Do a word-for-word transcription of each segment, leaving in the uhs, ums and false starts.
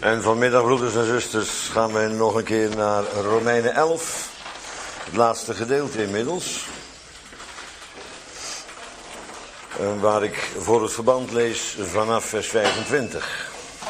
En vanmiddag, broeders en zusters, gaan wij nog een keer naar Romeinen elf. Het laatste gedeelte inmiddels. Waar ik voor het verband lees vanaf vers vijfentwintig.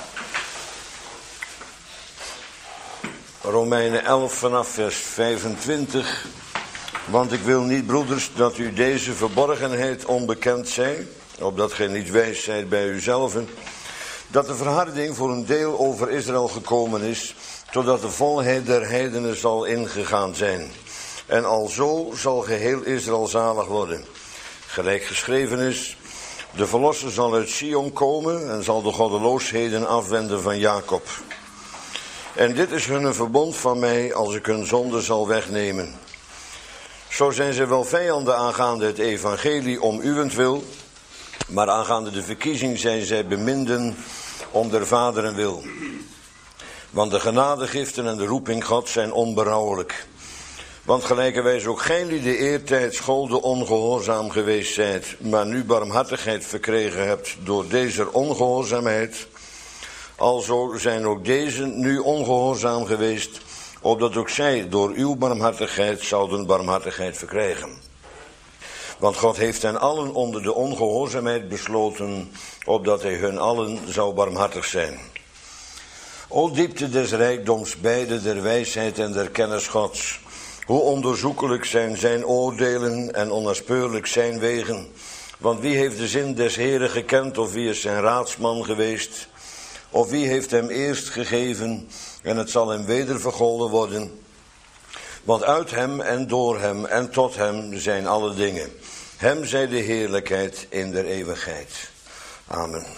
Romeinen elf vanaf vers vijfentwintig. Want ik wil niet, broeders, dat u deze verborgenheid onbekend zij, opdat gij niet wijs zijt bij uzelven, dat de verharding voor een deel over Israël gekomen is, totdat de volheid der heidenen zal ingegaan zijn. En alzo zal geheel Israël zalig worden. Gelijk geschreven is, de verlosser zal uit Sion komen en zal de goddeloosheden afwenden van Jacob. En dit is hun een verbond van mij, als ik hun zonde zal wegnemen. Zo zijn zij wel vijanden aangaande het evangelie om uwentwil, maar aangaande de verkiezing zijn zij beminden om der vaderen wil. Want de genadegiften en de roeping God zijn onberouwelijk. Want gelijkerwijs ook gij die de eertijd scholde ongehoorzaam geweest zijt, maar nu barmhartigheid verkregen hebt door deze ongehoorzaamheid, alzo zijn ook deze nu ongehoorzaam geweest, opdat ook zij door uw barmhartigheid zouden barmhartigheid verkrijgen. Want God heeft hen allen onder de ongehoorzaamheid besloten, opdat hij hun allen zou barmhartig zijn. O diepte des rijkdoms, beide der wijsheid en der kennis Gods. Hoe onderzoekelijk zijn zijn oordelen en onnaspeurlijk zijn wegen. Want wie heeft de zin des Heren gekend, of wie is zijn raadsman geweest? Of wie heeft hem eerst gegeven, en het zal hem weder vergolden worden? Want uit hem en door hem en tot hem zijn alle dingen. Hem zij de heerlijkheid in der eeuwigheid. Amen.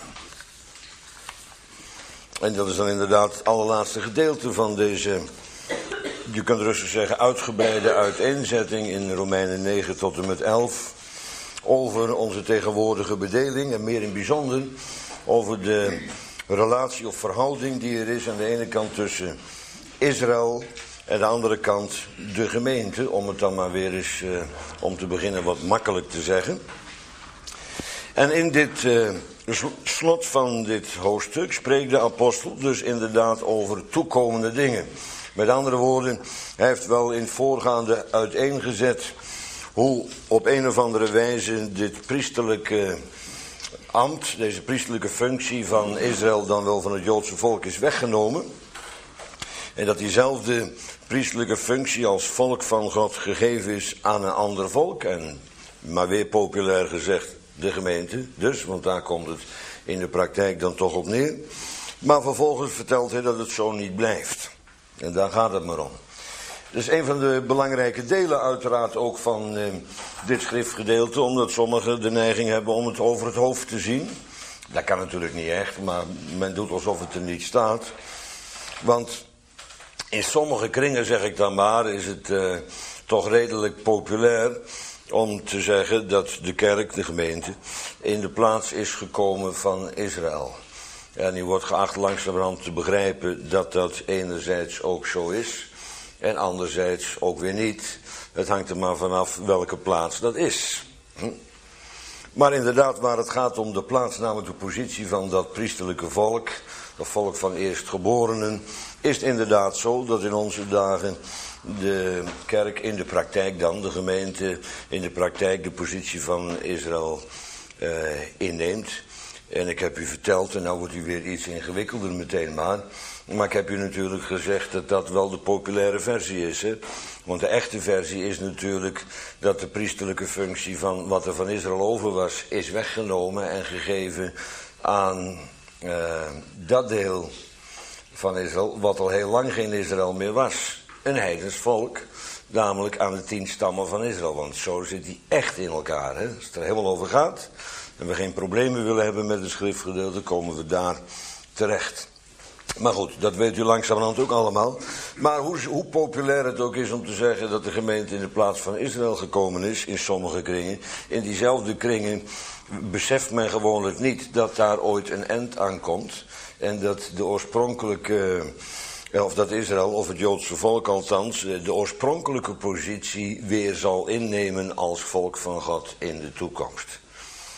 En dat is dan inderdaad het allerlaatste gedeelte van deze, je kunt rustig zeggen, uitgebreide uiteenzetting in Romeinen negen tot en met elf. Over onze tegenwoordige bedeling en meer in bijzonder over de relatie of verhouding die er is aan de ene kant tussen Israël en aan de andere kant de gemeente, om het dan maar weer eens, uh, om te beginnen wat makkelijk te zeggen. En in dit uh, slot van dit hoofdstuk spreekt de apostel dus inderdaad over toekomende dingen. Met andere woorden, hij heeft wel in het voorgaande uiteengezet hoe op een of andere wijze dit priesterlijke ambt, deze priesterlijke functie van Israël, dan wel van het Joodse volk, is weggenomen. En dat diezelfde priesterlijke functie als volk van God gegeven is aan een ander volk. En maar weer populair gezegd de gemeente dus, want daar komt het in de praktijk dan toch op neer. Maar vervolgens vertelt hij dat het zo niet blijft. En daar gaat het maar om. Dat is een van de belangrijke delen uiteraard ook van eh, dit schriftgedeelte, omdat sommigen de neiging hebben om het over het hoofd te zien. Dat kan natuurlijk niet echt, maar men doet alsof het er niet staat. Want in sommige kringen, zeg ik dan maar, is het uh, toch redelijk populair om te zeggen dat de kerk, de gemeente, in de plaats is gekomen van Israël. En u wordt geacht langzamerhand te begrijpen dat dat enerzijds ook zo is en anderzijds ook weer niet. Het hangt er maar vanaf welke plaats dat is. Hm? Maar inderdaad, waar het gaat om de plaats, namelijk de positie van dat priesterlijke volk, dat volk van eerstgeborenen, is het inderdaad zo dat in onze dagen de kerk in de praktijk dan, de gemeente in de praktijk de positie van Israël uh, inneemt. En ik heb u verteld, en nou wordt u weer iets ingewikkelder meteen maar, maar ik heb u natuurlijk gezegd dat dat wel de populaire versie is. Hè? Want de echte versie is natuurlijk dat de priesterlijke functie van wat er van Israël over was, is weggenomen en gegeven aan uh, dat deel van Israël, wat al heel lang geen Israël meer was. Een heidens volk, namelijk aan de tien stammen van Israël. Want zo zit die echt in elkaar. Hè? Als het er helemaal over gaat en we geen problemen willen hebben met het schriftgedeelte, komen we daar terecht. Maar goed, dat weet u langzamerhand ook allemaal. Maar hoe, hoe populair het ook is om te zeggen dat de gemeente in de plaats van Israël gekomen is, in sommige kringen, in diezelfde kringen beseft men gewoonlijk niet dat daar ooit een eind aankomt. En dat de oorspronkelijke, of dat Israël, of het Joodse volk althans, de oorspronkelijke positie weer zal innemen als volk van God in de toekomst.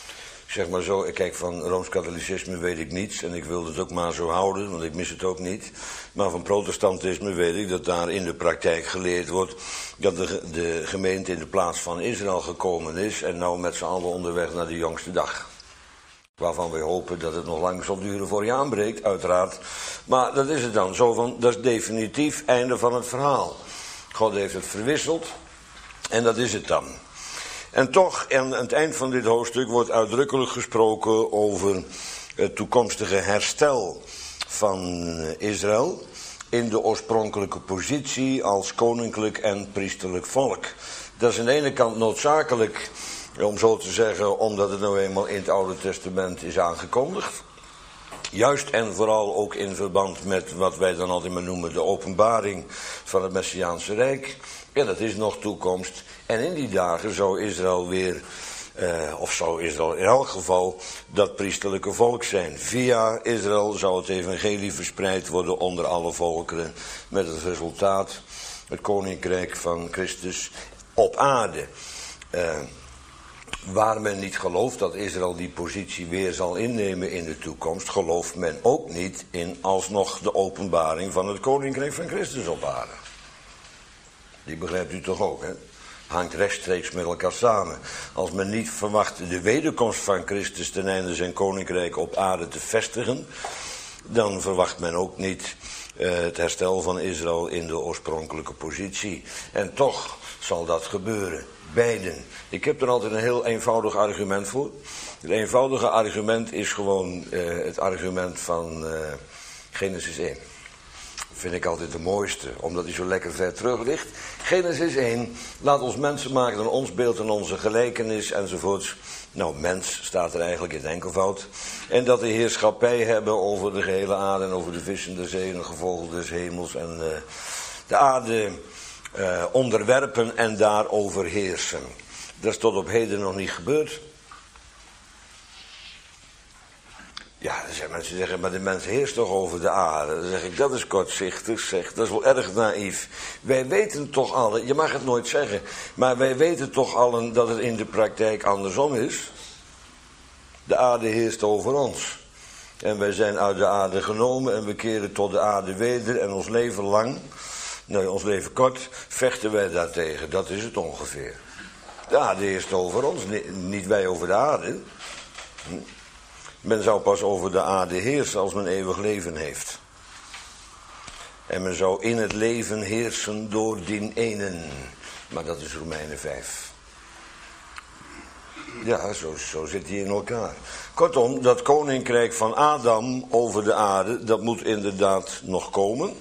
zeg maar zo, kijk, van Rooms-Katholicisme weet ik niets en ik wil het ook maar zo houden, want ik mis het ook niet. Maar van protestantisme weet ik dat daar in de praktijk geleerd wordt dat de, de gemeente in de plaats van Israël gekomen is en nou met z'n allen onderweg naar de jongste dag. Waarvan we hopen dat het nog lang zal duren voor je aanbreekt, uiteraard. Maar dat is het dan, zo van, dat is definitief einde van het verhaal. God heeft het verwisseld en dat is het dan. En toch, aan het eind van dit hoofdstuk wordt uitdrukkelijk gesproken over het toekomstige herstel van Israël in de oorspronkelijke positie als koninklijk en priesterlijk volk. Dat is aan de ene kant noodzakelijk, om zo te zeggen, omdat het nou eenmaal in het Oude Testament is aangekondigd. Juist en vooral ook in verband met wat wij dan altijd maar noemen de openbaring van het Messiaanse Rijk. Ja, dat is nog toekomst. En in die dagen zou Israël weer, eh, of zou Israël in elk geval dat priesterlijke volk zijn. Via Israël zou het evangelie verspreid worden onder alle volkeren. Met het resultaat het koninkrijk van Christus op aarde. Eh, Waar men niet gelooft dat Israël die positie weer zal innemen in de toekomst, gelooft men ook niet in alsnog de openbaring van het koninkrijk van Christus op aarde. Die begrijpt u toch ook, hè? Hangt rechtstreeks met elkaar samen. Als men niet verwacht de wederkomst van Christus ten einde zijn koninkrijk op aarde te vestigen, dan verwacht men ook niet uh, het herstel van Israël in de oorspronkelijke positie. En toch zal dat gebeuren. Beiden. Ik heb er altijd een heel eenvoudig argument voor. Het eenvoudige argument is gewoon uh, het argument van uh, Genesis één. Dat vind ik altijd de mooiste, omdat hij zo lekker ver terug ligt. Genesis één, laat ons mensen maken naar ons beeld en onze gelijkenis enzovoorts. Nou, mens staat er eigenlijk in enkelvoud. En dat de heerschappij hebben over de gehele aarde en over de vissen der zee en de gevolgen des hemels en uh, de aarde Uh, onderwerpen en daarover heersen. Dat is tot op heden nog niet gebeurd. Ja, dan zijn mensen die zeggen, maar de mens heerst toch over de aarde. Dan zeg ik, dat is kortzichtig, zeg. Dat is wel erg naïef. Wij weten toch allen, je mag het nooit zeggen, maar wij weten toch allen dat het in de praktijk andersom is. De aarde heerst over ons. En wij zijn uit de aarde genomen en we keren tot de aarde weder en ons leven lang, nou, ons leven kort, vechten wij daartegen. Dat is het ongeveer. De aarde heerst over ons, niet wij over de aarde. Men zou pas over de aarde heersen als men eeuwig leven heeft. En men zou in het leven heersen door die enen. Maar dat is Romeinen vijf. Ja, zo, zo zit hij in elkaar. Kortom, dat koninkrijk van Adam over de aarde, dat moet inderdaad nog komen.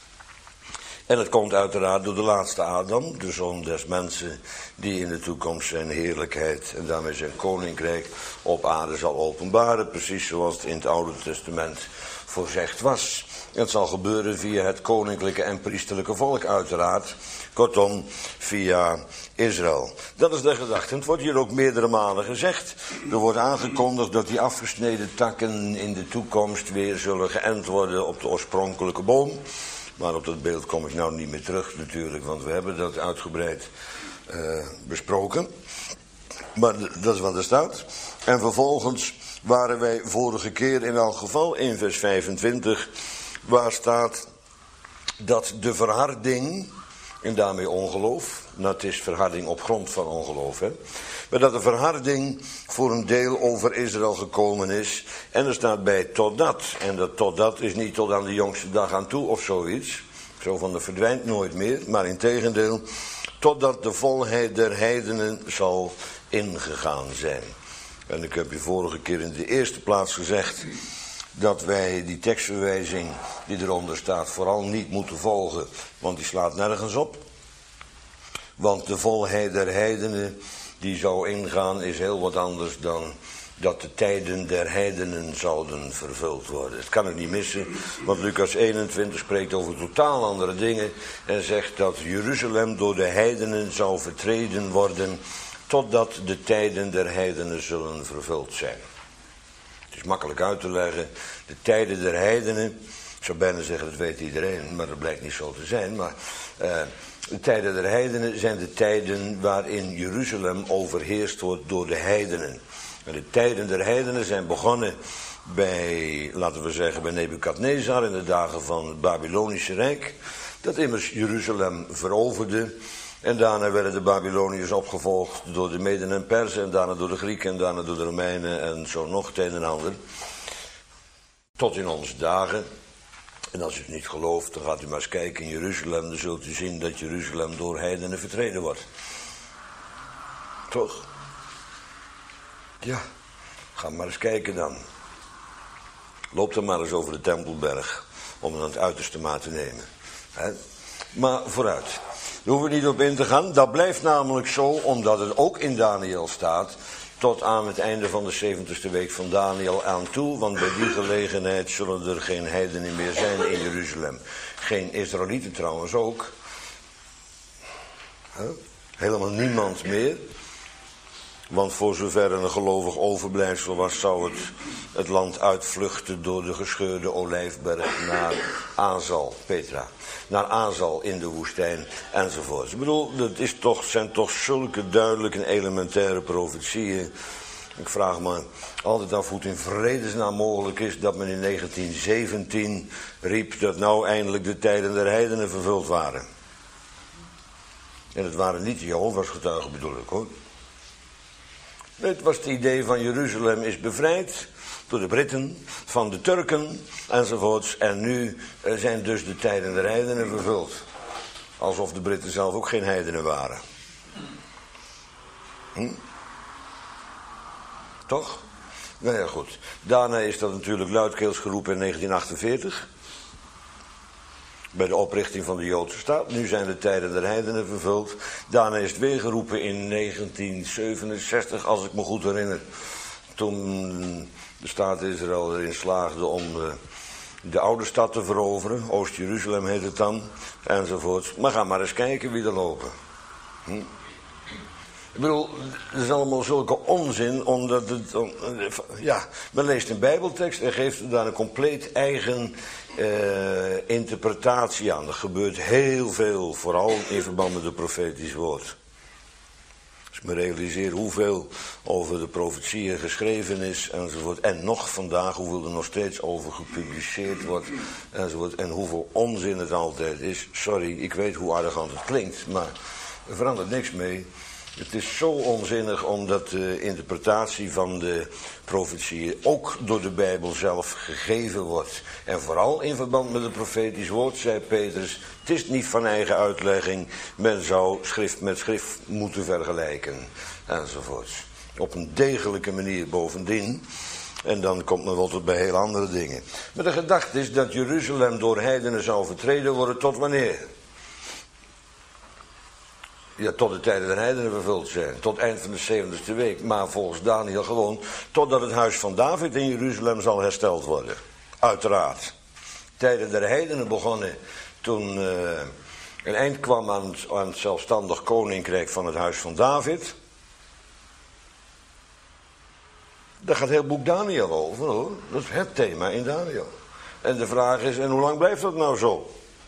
En het komt uiteraard door de laatste Adam, de zoon des mensen, die in de toekomst zijn heerlijkheid en daarmee zijn koninkrijk op aarde zal openbaren, precies zoals het in het Oude Testament voorzegd was. En het zal gebeuren via het koninklijke en priesterlijke volk uiteraard, kortom via Israël. Dat is de gedachte. Het wordt hier ook meerdere malen gezegd. Er wordt aangekondigd dat die afgesneden takken in de toekomst weer zullen geënt worden op de oorspronkelijke boom. Maar op dat beeld kom ik nou niet meer terug natuurlijk, want we hebben dat uitgebreid uh, besproken. Maar dat is wat er staat. En vervolgens waren wij vorige keer in elk geval in vers vijfentwintig, waar staat dat de verharding, en daarmee ongeloof, nou het is verharding op grond van ongeloof, hè, maar dat de verharding voor een deel over Israël gekomen is. En er staat bij totdat, en dat totdat is niet tot aan de jongste dag aan toe of zoiets, zo van dat verdwijnt nooit meer, maar integendeel, totdat de volheid der heidenen zal ingegaan zijn. En ik heb u vorige keer in de eerste plaats gezegd dat wij die tekstverwijzing die eronder staat vooral niet moeten volgen, want die slaat nergens op. Want de volheid der heidenen die zou ingaan is heel wat anders dan dat de tijden der heidenen zouden vervuld worden. Het kan ik niet missen, want Lucas eenentwintig spreekt over totaal andere dingen en zegt dat Jeruzalem door de heidenen zal vertreden worden totdat de tijden der heidenen zullen vervuld zijn. Het is makkelijk uit te leggen. De tijden der heidenen, ik zou bijna zeggen dat weet iedereen, maar dat blijkt niet zo te zijn, maar uh, de tijden der heidenen zijn de tijden waarin Jeruzalem overheerst wordt door de heidenen. En de tijden der heidenen zijn begonnen bij, laten we zeggen, bij Nebukadnezar in de dagen van het Babylonische Rijk. Dat immers Jeruzalem veroverde. En daarna werden de Babyloniërs opgevolgd door de Meden en Perzen. En daarna door de Grieken en daarna door de Romeinen en zo nog het een en ander. Tot in onze dagen. En als u het niet gelooft, dan gaat u maar eens kijken in Jeruzalem. Dan zult u zien dat Jeruzalem door heidenen vertreden wordt. Toch? Ja, ga maar eens kijken dan. Loop dan maar eens over de Tempelberg. Om het aan het uiterste maar te nemen. He? Maar vooruit. Daar hoeven we niet op in te gaan. Dat blijft namelijk zo, omdat het ook in Daniel staat. Tot aan het einde van de zeventigste week van Daniel aan toe. Want bij die gelegenheid zullen er geen heidenen meer zijn in Jeruzalem. Geen Israëlieten trouwens ook. He? Helemaal niemand meer. Want voor zover er een gelovig overblijfsel was, zou het het land uitvluchten door de gescheurde olijfberg naar Azal, Petra. Naar Azal in de woestijn enzovoort. Ik bedoel, dat is toch, zijn toch zulke duidelijke en elementaire profetieën. Ik vraag me altijd af hoe het in vredesnaam mogelijk is dat men in negentien zeventien riep dat nou eindelijk de tijden der heidenen vervuld waren. En het waren niet de Jehovah's getuigen bedoel ik hoor. Het was het idee van Jeruzalem is bevrijd door de Britten, van de Turken enzovoorts. En nu zijn dus de tijden der heidenen vervuld. Alsof de Britten zelf ook geen heidenen waren. Hm? Toch? Nou ja goed. Daarna is dat natuurlijk luidkeels geroepen in negentien achtenveertig. Bij de oprichting van de Joodse staat. Nu zijn de tijden der heidenen vervuld. Daarna is het weer geroepen in negentien zevenenzestig, als ik me goed herinner. Toen de staat Israël erin slaagde om de, de oude stad te veroveren. Oost-Jeruzalem heet het dan. Enzovoort. Maar ga maar eens kijken wie er lopen. Hm? Ik bedoel, het is allemaal zulke onzin, omdat het, ja, men leest een bijbeltekst en geeft daar een compleet eigen uh, interpretatie aan. Er gebeurt heel veel, vooral in verband met het profetisch woord. Als ik me realiseer hoeveel over de profetieën geschreven is enzovoort. En nog vandaag, hoeveel er nog steeds over gepubliceerd wordt enzovoort. En hoeveel onzin het altijd is. Sorry, ik weet hoe arrogant het klinkt, maar er verandert niks mee. Het is zo onzinnig omdat de interpretatie van de profetieën ook door de Bijbel zelf gegeven wordt. En vooral in verband met het profetisch woord, zei Petrus, het is niet van eigen uitlegging, men zou schrift met schrift moeten vergelijken, enzovoorts. Op een degelijke manier bovendien. En dan komt men wel tot bij heel andere dingen. Maar de gedachte is dat Jeruzalem door heidenen zou vertreden worden tot wanneer? Ja, tot de tijden der heidenen vervuld zijn. Tot eind van de zeventigste week. Maar volgens Daniel gewoon totdat het huis van David in Jeruzalem zal hersteld worden. Uiteraard. Tijden der heidenen begonnen toen uh, een eind kwam aan het, aan het zelfstandig koninkrijk van het huis van David. Daar gaat heel boek Daniel over hoor. Dat is het thema in Daniel. En de vraag is, en hoe lang blijft dat nou zo?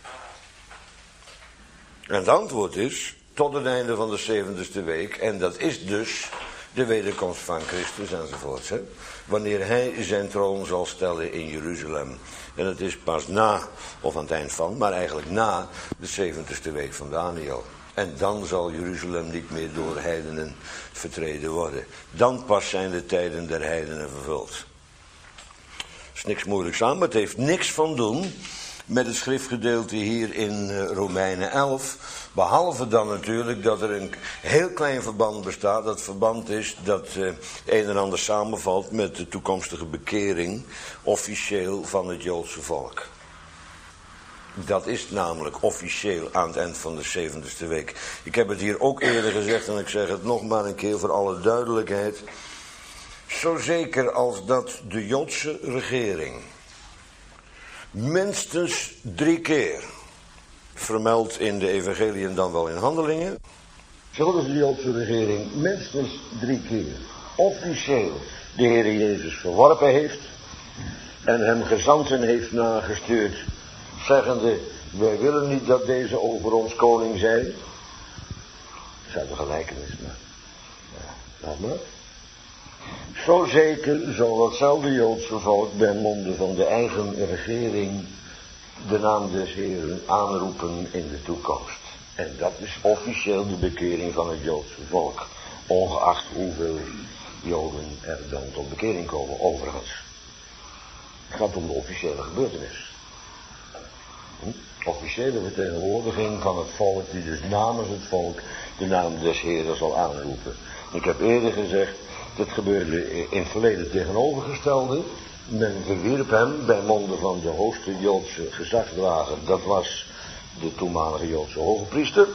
En het antwoord is, tot het einde van de zeventigste week. En dat is dus de wederkomst van Christus enzovoorts. Hè? Wanneer hij zijn troon zal stellen in Jeruzalem. En het is pas na, of aan het eind van, maar eigenlijk na de zeventigste week van Daniel. En dan zal Jeruzalem niet meer door heidenen vertreden worden. Dan pas zijn de tijden der heidenen vervuld. Er is niks moeilijks aan, maar het heeft niks van doen met het schriftgedeelte hier in Romeinen elf. Behalve dan natuurlijk dat er een heel klein verband bestaat. Dat verband is dat uh, een en ander samenvalt met de toekomstige bekering officieel van het Joodse volk. Dat is namelijk officieel aan het eind van de zeventigste week. Ik heb het hier ook eerder gezegd en ik zeg het nog maar een keer voor alle duidelijkheid. Zo zeker als dat de Joodse regering minstens drie keer, vermeld in de evangeliën dan wel in handelingen, zo is de Joodse regering minstens drie keer officieel de Heer Jezus verworpen heeft en hem gezanten heeft nagestuurd, zeggende, wij willen niet dat deze over ons koning zij. Dat is uit de gelijkenis, maar ja, laat maar. Zo zeker zal hetzelfde Joodse volk bij monden van de eigen regering de naam des Heeren aanroepen in de toekomst. En dat is officieel de bekering van het Joodse volk. Ongeacht hoeveel Joden er dan tot bekering komen, overigens. Het gaat om de officiële gebeurtenis. Hm? Officiële vertegenwoordiging van het volk, die dus namens het volk de naam des Heeren zal aanroepen. Ik heb eerder gezegd, dat gebeurde in het verleden tegenovergestelde. Men verwierp hem bij monden van de hoogste Joodse gezagsdrager. Dat was de toenmalige Joodse hogepriester.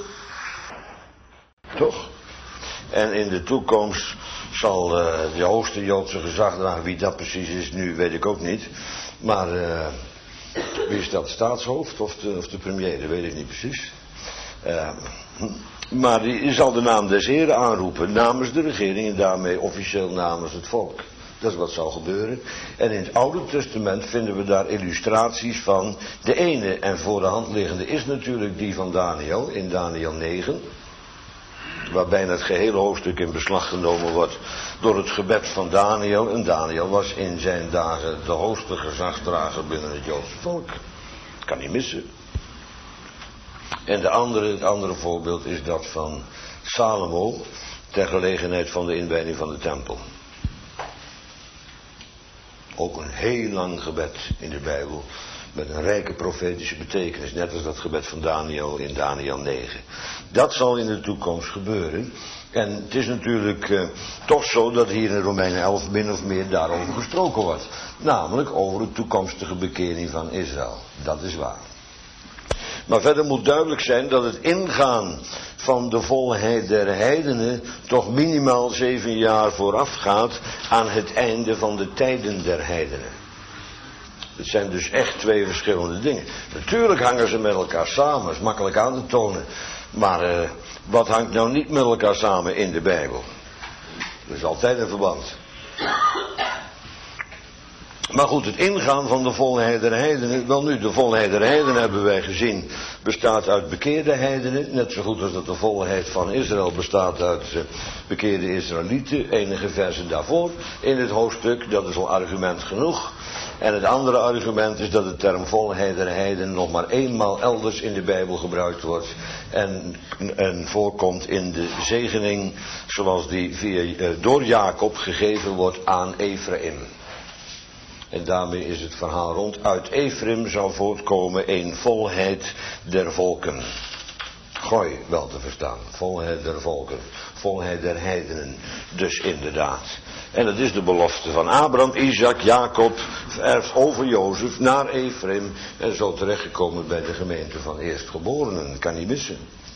Toch? En in de toekomst zal uh, de hoogste Joodse gezagsdrager, wie dat precies is nu, weet ik ook niet. Maar uh, wie is dat, staatshoofd of de, of de premier, dat weet ik niet precies. Uh, maar die zal de naam des Heren aanroepen namens de regering en daarmee officieel namens het volk. Dat is wat zal gebeuren. En in het Oude Testament vinden we daar illustraties van. De ene en voor de hand liggende is natuurlijk die van Daniel in Daniel negen. Waarbij het gehele hoofdstuk in beslag genomen wordt door het gebed van Daniel. En Daniel was in zijn dagen de hoogste gezagsdrager binnen het Joodse volk. Dat kan niet missen. En de andere, het andere voorbeeld is dat van Salomo ter gelegenheid van de inwijding van de tempel. Ook een heel lang gebed in de Bijbel met een rijke profetische betekenis, net als dat gebed van Daniel in Daniel negen. Dat zal in de toekomst gebeuren. En het is natuurlijk uh, toch zo dat hier in Romeinen elf min of meer daarover gesproken wordt. Namelijk over de toekomstige bekering van Israël. Dat is waar. Maar verder moet duidelijk zijn dat het ingaan van de volheid der heidenen toch minimaal zeven jaar voorafgaat aan het einde van de tijden der heidenen. Het zijn dus echt twee verschillende dingen. Natuurlijk hangen ze met elkaar samen, dat is makkelijk aan te tonen. Maar uh, wat hangt nou niet met elkaar samen in de Bijbel? Er is altijd een verband. Maar goed, het ingaan van de volheid der heidenen. Wel nu, de volheid der heidenen hebben wij gezien, bestaat uit bekeerde heidenen. Net zo goed als dat de volheid van Israël bestaat uit uh, bekeerde Israëlieten. Enige versen daarvoor in het hoofdstuk, dat is al argument genoeg. En het andere argument is dat de term volheid der heidenen nog maar eenmaal elders in de Bijbel gebruikt wordt. En, en voorkomt in de zegening zoals die via, uh, door Jacob gegeven wordt aan Ephraim. En daarmee is het verhaal rond. Uit Ephraim zou voortkomen een volheid der volken. Gooi wel te verstaan. Volheid der volken. Volheid der heidenen. Dus inderdaad. En dat is de belofte van Abraham, Isaac, Jacob. Erft over Jozef naar Ephraim. En zo terechtgekomen bij de gemeente van eerstgeborenen. Dat kan niet missen.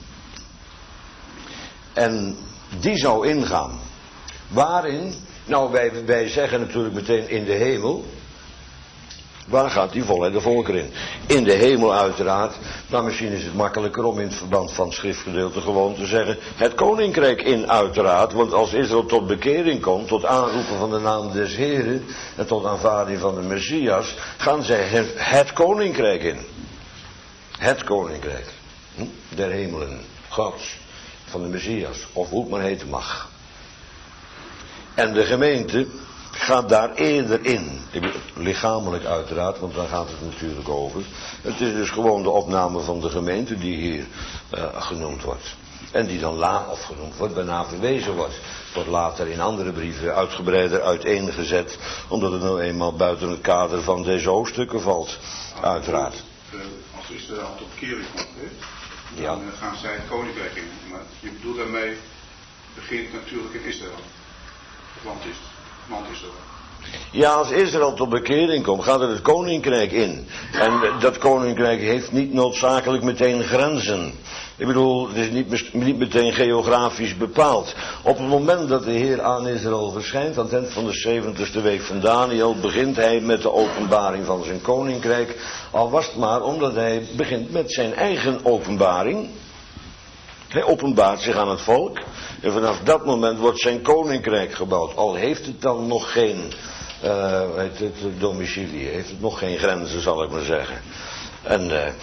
En die zou ingaan. Waarin? Nou, wij, wij zeggen natuurlijk meteen in de hemel. Waar gaat die volheid de volker in? In de hemel uiteraard. Maar misschien is het makkelijker om in het verband van het schriftgedeelte gewoon te zeggen. Het koninkrijk in uiteraard. Want als Israël tot bekering komt. Tot aanroepen van de naam des Heren. En tot aanvaarding van de Messias. Gaan zij het, het koninkrijk in. Het koninkrijk. Hm? Der hemelen. Gods. Van de Messias. Of hoe het maar heten mag. En de gemeente gaat daar eerder in. Lichamelijk uiteraard, want daar gaat het natuurlijk over. Het is dus gewoon de opname van de gemeente die hier uh, genoemd wordt. En die dan later, of genoemd wordt, bijna verwezen wordt. Wordt later in andere brieven uitgebreider uiteengezet. Omdat het nou eenmaal buiten het kader van deze hoofdstukken valt. Uiteraard. Als Israël tot bekering komt, hè, dan ja. gaan zij het koninkrijk in. Maar je bedoelt daarmee, begint natuurlijk in Israël. Het land is land Israël. Ja, als Israël tot bekering komt, gaat er het koninkrijk in. En dat koninkrijk heeft niet noodzakelijk meteen grenzen. Ik bedoel, het is niet, niet meteen geografisch bepaald. Op het moment dat de Heer aan Israël verschijnt, aan het eind van de zeventigste week van Daniel, begint hij met de openbaring van zijn koninkrijk. Al was het maar omdat hij begint met zijn eigen openbaring. Hij openbaart zich aan het volk. En vanaf dat moment wordt zijn koninkrijk gebouwd. Al heeft het dan nog geen uh, het, het domicilie. Heeft het nog geen grenzen, zal ik maar zeggen. En uh,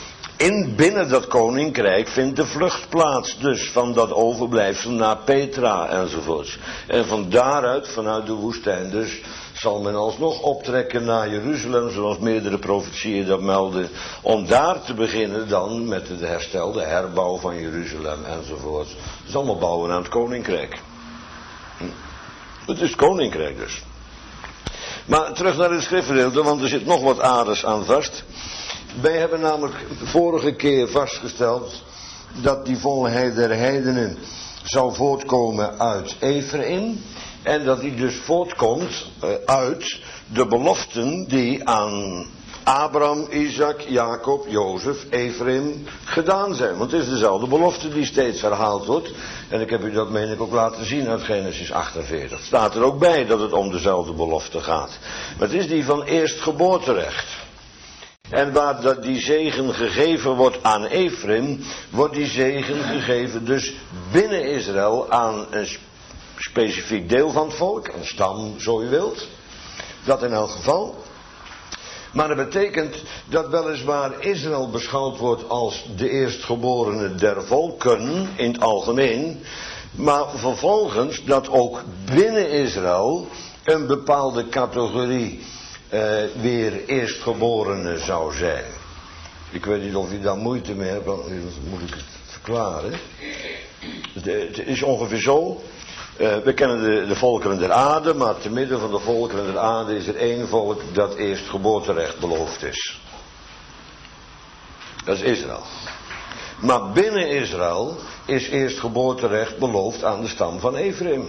in, binnen dat koninkrijk vindt de vlucht plaats dus van dat overblijfsel naar Petra enzovoorts. En van daaruit, vanuit de woestijn dus, zal men alsnog optrekken naar Jeruzalem, zoals meerdere profetieën dat melden, om daar te beginnen dan met het herstel, de herbouw van Jeruzalem enzovoorts. Het is allemaal bouwen aan het koninkrijk. Hm. Het is het koninkrijk dus. Maar terug naar het schriftgedeelte, want er zit nog wat aardigs aan vast. Wij hebben namelijk de vorige keer vastgesteld dat die volheid der heidenen zou voortkomen uit Ephraim. En dat die dus voortkomt uh, uit de beloften die aan Abraham, Isaac, Jacob, Jozef, Ephraim gedaan zijn. Want het is dezelfde belofte die steeds herhaald wordt. En ik heb u dat meen ik ook laten zien uit Genesis achtenveertig. Het staat er ook bij dat het om dezelfde belofte gaat. Maar het is die van eerstgeboorterecht. En waar dat die zegen gegeven wordt aan Ephraim, wordt die zegen gegeven dus binnen Israël aan een specifiek deel van het volk, een stam zo u wilt. Dat in elk geval. Maar dat betekent dat weliswaar Israël beschouwd wordt als de eerstgeborene der volken in het algemeen. Maar vervolgens dat ook binnen Israël een bepaalde categorie uh, weer eerstgeborene zou zijn. Ik weet niet of u daar moeite mee hebt, want moet ik het verklaren. Het is ongeveer zo. Uh, we kennen de, de volkeren der aarde, maar te midden van de volkeren der aarde is er één volk dat eerstgeboorterecht beloofd is. Dat is Israël. Maar binnen Israël is eerstgeboorterecht beloofd aan de stam van Ephraim.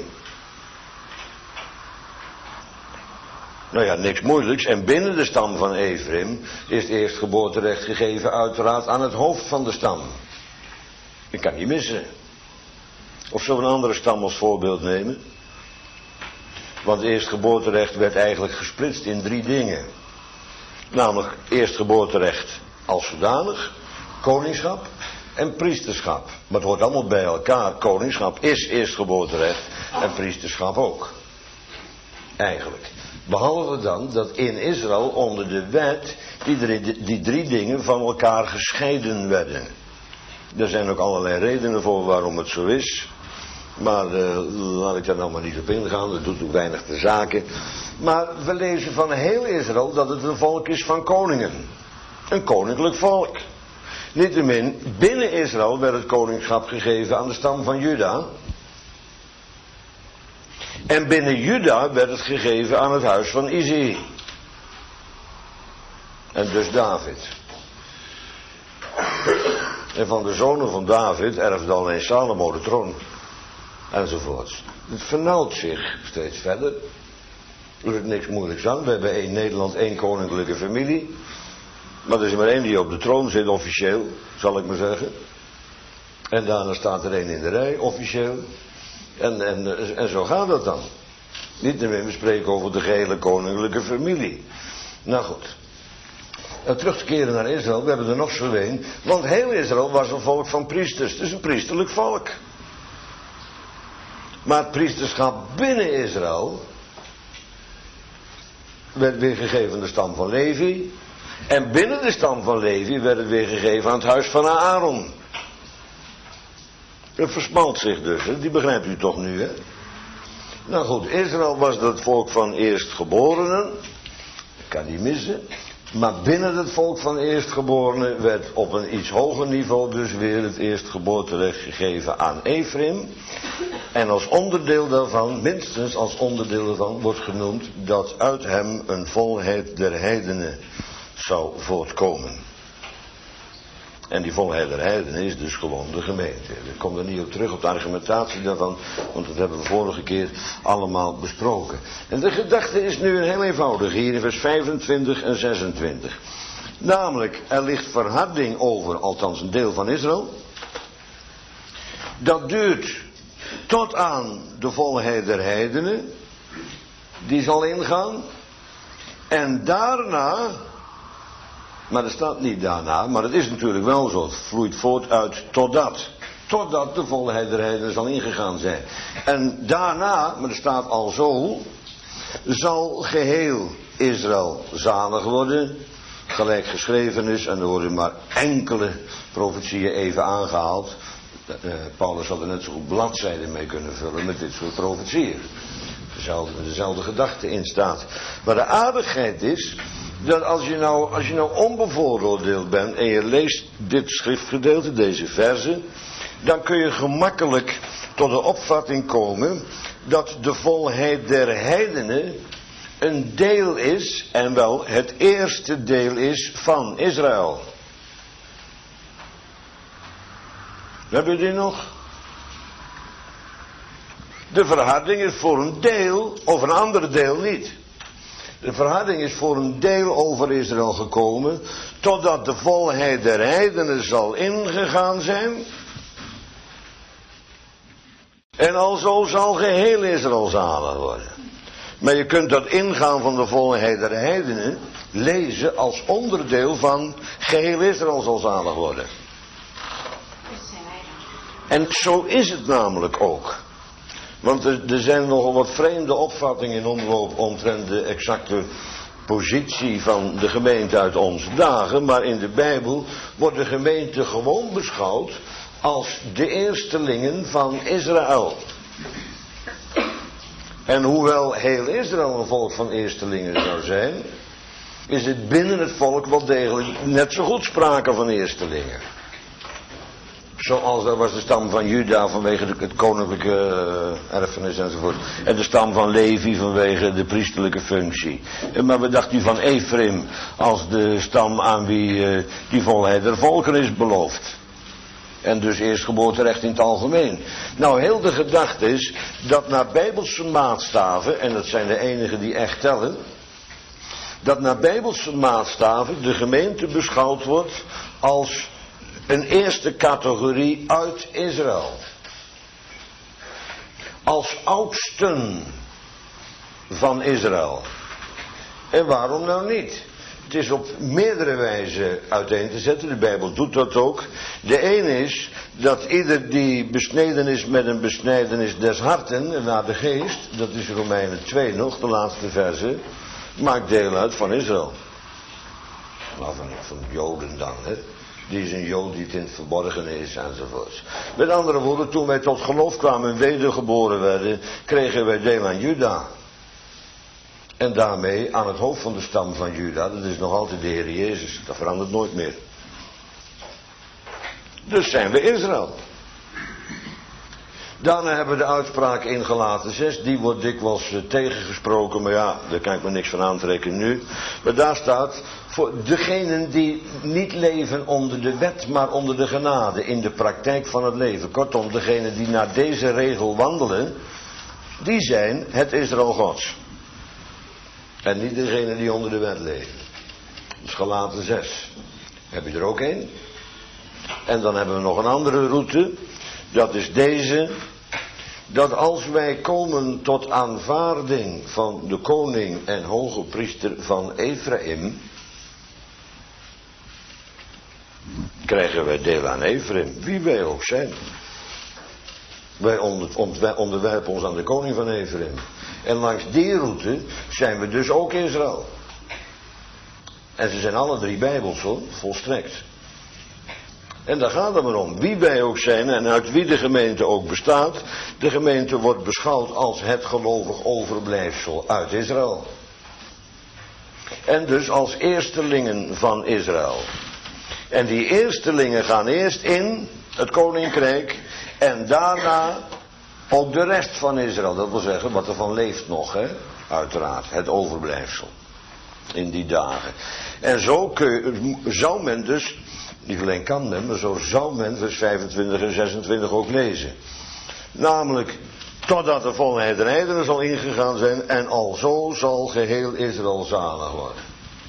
Nou ja, niks moeilijks. En binnen de stam van Ephraim is het eerstgeboorterecht gegeven uiteraard aan het hoofd van de stam. Ik kan niet missen. Of zullen we een andere stam als voorbeeld nemen? Want het eerstgeboorterecht werd eigenlijk gesplitst in drie dingen. Namelijk eerstgeboorterecht als zodanig, koningschap en priesterschap. Maar het hoort allemaal bij elkaar. Koningschap is eerstgeboorterecht en priesterschap ook. Eigenlijk. Behalve dan dat in Israël onder de wet die, drie, die drie dingen van elkaar gescheiden werden. Er zijn ook allerlei redenen voor waarom het zo is. Maar uh, laat ik daar nou maar niet op ingaan, dat doet ook weinig de zaken. Maar we lezen van heel Israël dat het een volk is van koningen. Een koninklijk volk. Niettemin, binnen Israël werd het koningschap gegeven aan de stam van Juda. En binnen Juda werd het gegeven aan het huis van Izei. En dus David. En van de zonen van David erfde alleen Salomo de troon. Enzovoorts. Het vernauwt zich steeds verder. Er is niks moeilijks aan. We hebben in Nederland één koninklijke familie. Maar er is er maar één die op de troon zit, officieel, zal ik maar zeggen. En daarna staat er één in de rij, officieel. En, en, en zo gaat dat dan. Niet meer, we spreken over de gehele koninklijke familie. Nou goed. En terug te keren naar Israël, we hebben er nog zo een. Want heel Israël was een volk van priesters. Het is een priesterlijk volk. Maar het priesterschap binnen Israël werd weer gegeven aan de stam van Levi. En binnen de stam van Levi werd het weer gegeven aan het huis van Aaron. Dat versmalt zich dus, hè? Die begrijpt u toch nu, hè? Nou goed, Israël was dat volk van eerstgeborenen. Ik kan niet missen. Maar binnen het volk van eerstgeborenen werd op een iets hoger niveau dus weer het eerstgeboorterecht gegeven aan Ephraim. En als onderdeel daarvan, minstens als onderdeel daarvan, wordt genoemd dat uit hem een volheid der heidenen zou voortkomen. En die volheid der heidenen is dus gewoon de gemeente. Ik kom er niet op terug op de argumentatie daarvan, want dat hebben we vorige keer allemaal besproken. En de gedachte is nu heel eenvoudig, hier in vers vijfentwintig en zesentwintig. Namelijk, er ligt verharding over, althans een deel van Israël. Dat duurt tot aan de volheid der heidenen. Die zal ingaan. En daarna... Maar er staat niet daarna, maar het is natuurlijk wel zo. Het vloeit voort uit totdat. Totdat de volheid der heidenen zal ingegaan zijn. En daarna, maar er staat al zo, zal geheel Israël zalig worden. gelijk geschreven is. En er worden maar enkele profetieën even aangehaald. Uh, Paulus had er net zo goed bladzijden mee kunnen vullen met dit soort profetieën. Dezelfde, dezelfde gedachte in staat. Maar de aardigheid is dat als je nou, als je nou onbevooroordeeld bent en je leest dit schriftgedeelte, deze verzen, dan kun je gemakkelijk tot de opvatting komen dat de volheid der heidenen een deel is, en wel het eerste deel is van Israël. Hebben jullie die nog? De verharding is voor een deel, of een ander deel niet. De verharding is voor een deel over Israël gekomen, totdat de volheid der heidenen zal ingegaan zijn. En alzo zal geheel Israël zalig worden. Maar je kunt dat ingaan van de volheid der heidenen lezen als onderdeel van geheel Israël zal zalig worden. En zo is het namelijk ook. Want er, er zijn nogal wat vreemde opvattingen in omloop omtrent de exacte positie van de gemeente uit onze dagen. Maar in de Bijbel wordt de gemeente gewoon beschouwd als de eerstelingen van Israël. En hoewel heel Israël een volk van eerstelingen zou zijn, is het binnen het volk wel degelijk net zo goed sprake van eerstelingen. Zoals dat was de stam van Juda vanwege de, het koninklijke uh, erfenis enzovoort. En de stam van Levi vanwege de priesterlijke functie. En maar wat dacht u van Ephraim als de stam aan wie uh, die volheid der volken is beloofd? En dus eerstgeboorterecht in het algemeen. Nou, heel de gedachte is dat naar bijbelse maatstaven, en dat zijn de enigen die echt tellen, dat naar bijbelse maatstaven de gemeente beschouwd wordt als een eerste categorie uit Israël. Als oudsten van Israël. En waarom nou niet? Het is op meerdere wijzen uiteen te zetten. De Bijbel doet dat ook. De ene is dat ieder die besneden is met een besnijdenis des harten naar de geest, dat is Romeinen twee nog, de laatste verse, maakt deel uit van Israël. Nou, van, van Joden dan, hè. Die is een Jood die het in het verborgen is enzovoorts. Met andere woorden, toen wij tot geloof kwamen en wedergeboren werden, kregen wij deel aan Juda. En daarmee aan het hoofd van de stam van Juda, dat is nog altijd de Heer Jezus. Dat verandert nooit meer. Dus zijn we Israël. Daarna hebben we de uitspraak in Galaten zes, die wordt dikwijls uh, tegengesproken, maar ja, daar kan ik me niks van aantrekken nu. Maar daar staat, voor degenen die niet leven onder de wet, maar onder de genade, in de praktijk van het leven. Kortom, degenen die naar deze regel wandelen, die zijn het Israël Gods. En niet degenen die onder de wet leven. Dus Galaten zes. Heb je er ook een? En dan hebben we nog een andere route. Dat is deze. Dat als wij komen tot aanvaarding van de koning en hoge priester van Ephraim, krijgen wij deel aan Ephraim. Wie wij ook zijn. Wij onder, onderwerpen ons aan de koning van Ephraim. En langs die route zijn we dus ook Israël. En ze zijn alle drie bijbels hoor, volstrekt. En daar gaat het maar om. Wie wij ook zijn en uit wie de gemeente ook bestaat. De gemeente wordt beschouwd als het gelovig overblijfsel uit Israël. En dus als eerstelingen van Israël. En die eerstelingen gaan eerst in het koninkrijk. En daarna ook de rest van Israël. Dat wil zeggen wat er van leeft nog. Hè? Uiteraard. Het overblijfsel. In die dagen. En zo kun, zou men dus. Niet alleen kan men, maar zo zou men vers vijfentwintig en zesentwintig ook lezen. Namelijk, totdat de volheid der heidenen zal ingegaan zijn, en alzo zal geheel Israël zalig worden.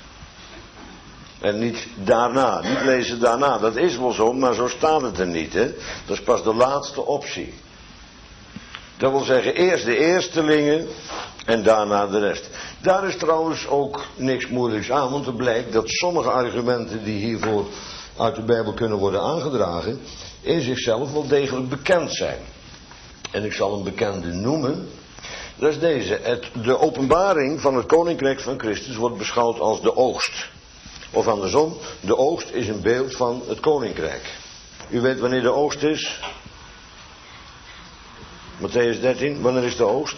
En niet daarna, niet lezen daarna. Dat is wel zo, maar zo staat het er niet, hè. Dat is pas de laatste optie. Dat wil zeggen, eerst de eerstelingen en daarna de rest. Daar is trouwens ook niks moeilijks aan, want er blijkt dat sommige argumenten die hiervoor uit de Bijbel kunnen worden aangedragen, in zichzelf wel degelijk bekend zijn. En ik zal een bekende noemen. Dat is deze. Het, de openbaring van het koninkrijk van Christus wordt beschouwd als de oogst. Of andersom, de oogst is een beeld van het koninkrijk. U weet wanneer de oogst is? Mattheüs dertien, wanneer is de oogst?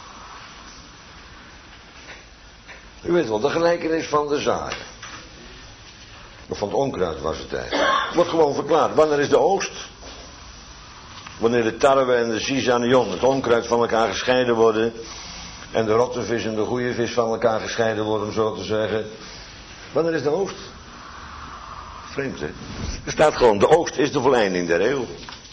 U weet wel, de gelijkenis van de zaaier. Of van het onkruid was het eigenlijk. Wordt gewoon verklaard, wanneer is de oogst? Wanneer de tarwe en de zizanion, het onkruid, van elkaar gescheiden worden. En de rotte vis en de goede vis van elkaar gescheiden worden, om zo te zeggen. Wanneer is de oogst? Vreemd, hè? Er staat gewoon, de oogst is de voleinding der eeuw.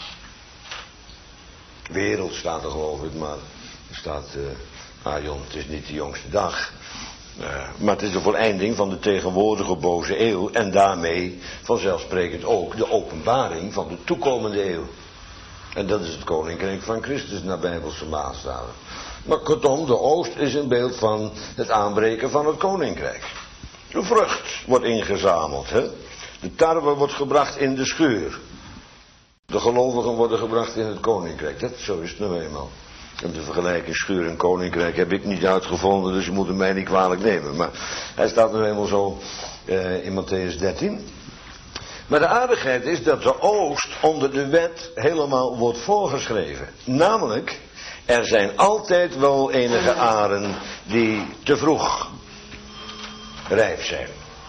Wereld staat er geloof ik, maar er staat, uh, ah Jon, het is niet de jongste dag. Uh, maar het is de voleinding van de tegenwoordige boze eeuw. En daarmee vanzelfsprekend ook de openbaring van de toekomende eeuw. En dat is het koninkrijk van Christus naar Bijbelse maatstaven. Maar kortom, de oost is een beeld van het aanbreken van het koninkrijk. De vrucht wordt ingezameld, hè. De tarwe wordt gebracht in de schuur. De gelovigen worden gebracht in het koninkrijk. Dat, zo is het nou eenmaal. En de vergelijking schuur en koninkrijk heb ik niet uitgevonden, dus je moet het mij niet kwalijk nemen. Maar hij staat nu eenmaal zo uh, in Mattheüs dertien. Maar de aardigheid is dat de oogst onder de wet helemaal wordt voorgeschreven. Namelijk, er zijn altijd wel enige aren die te vroeg rijp zijn.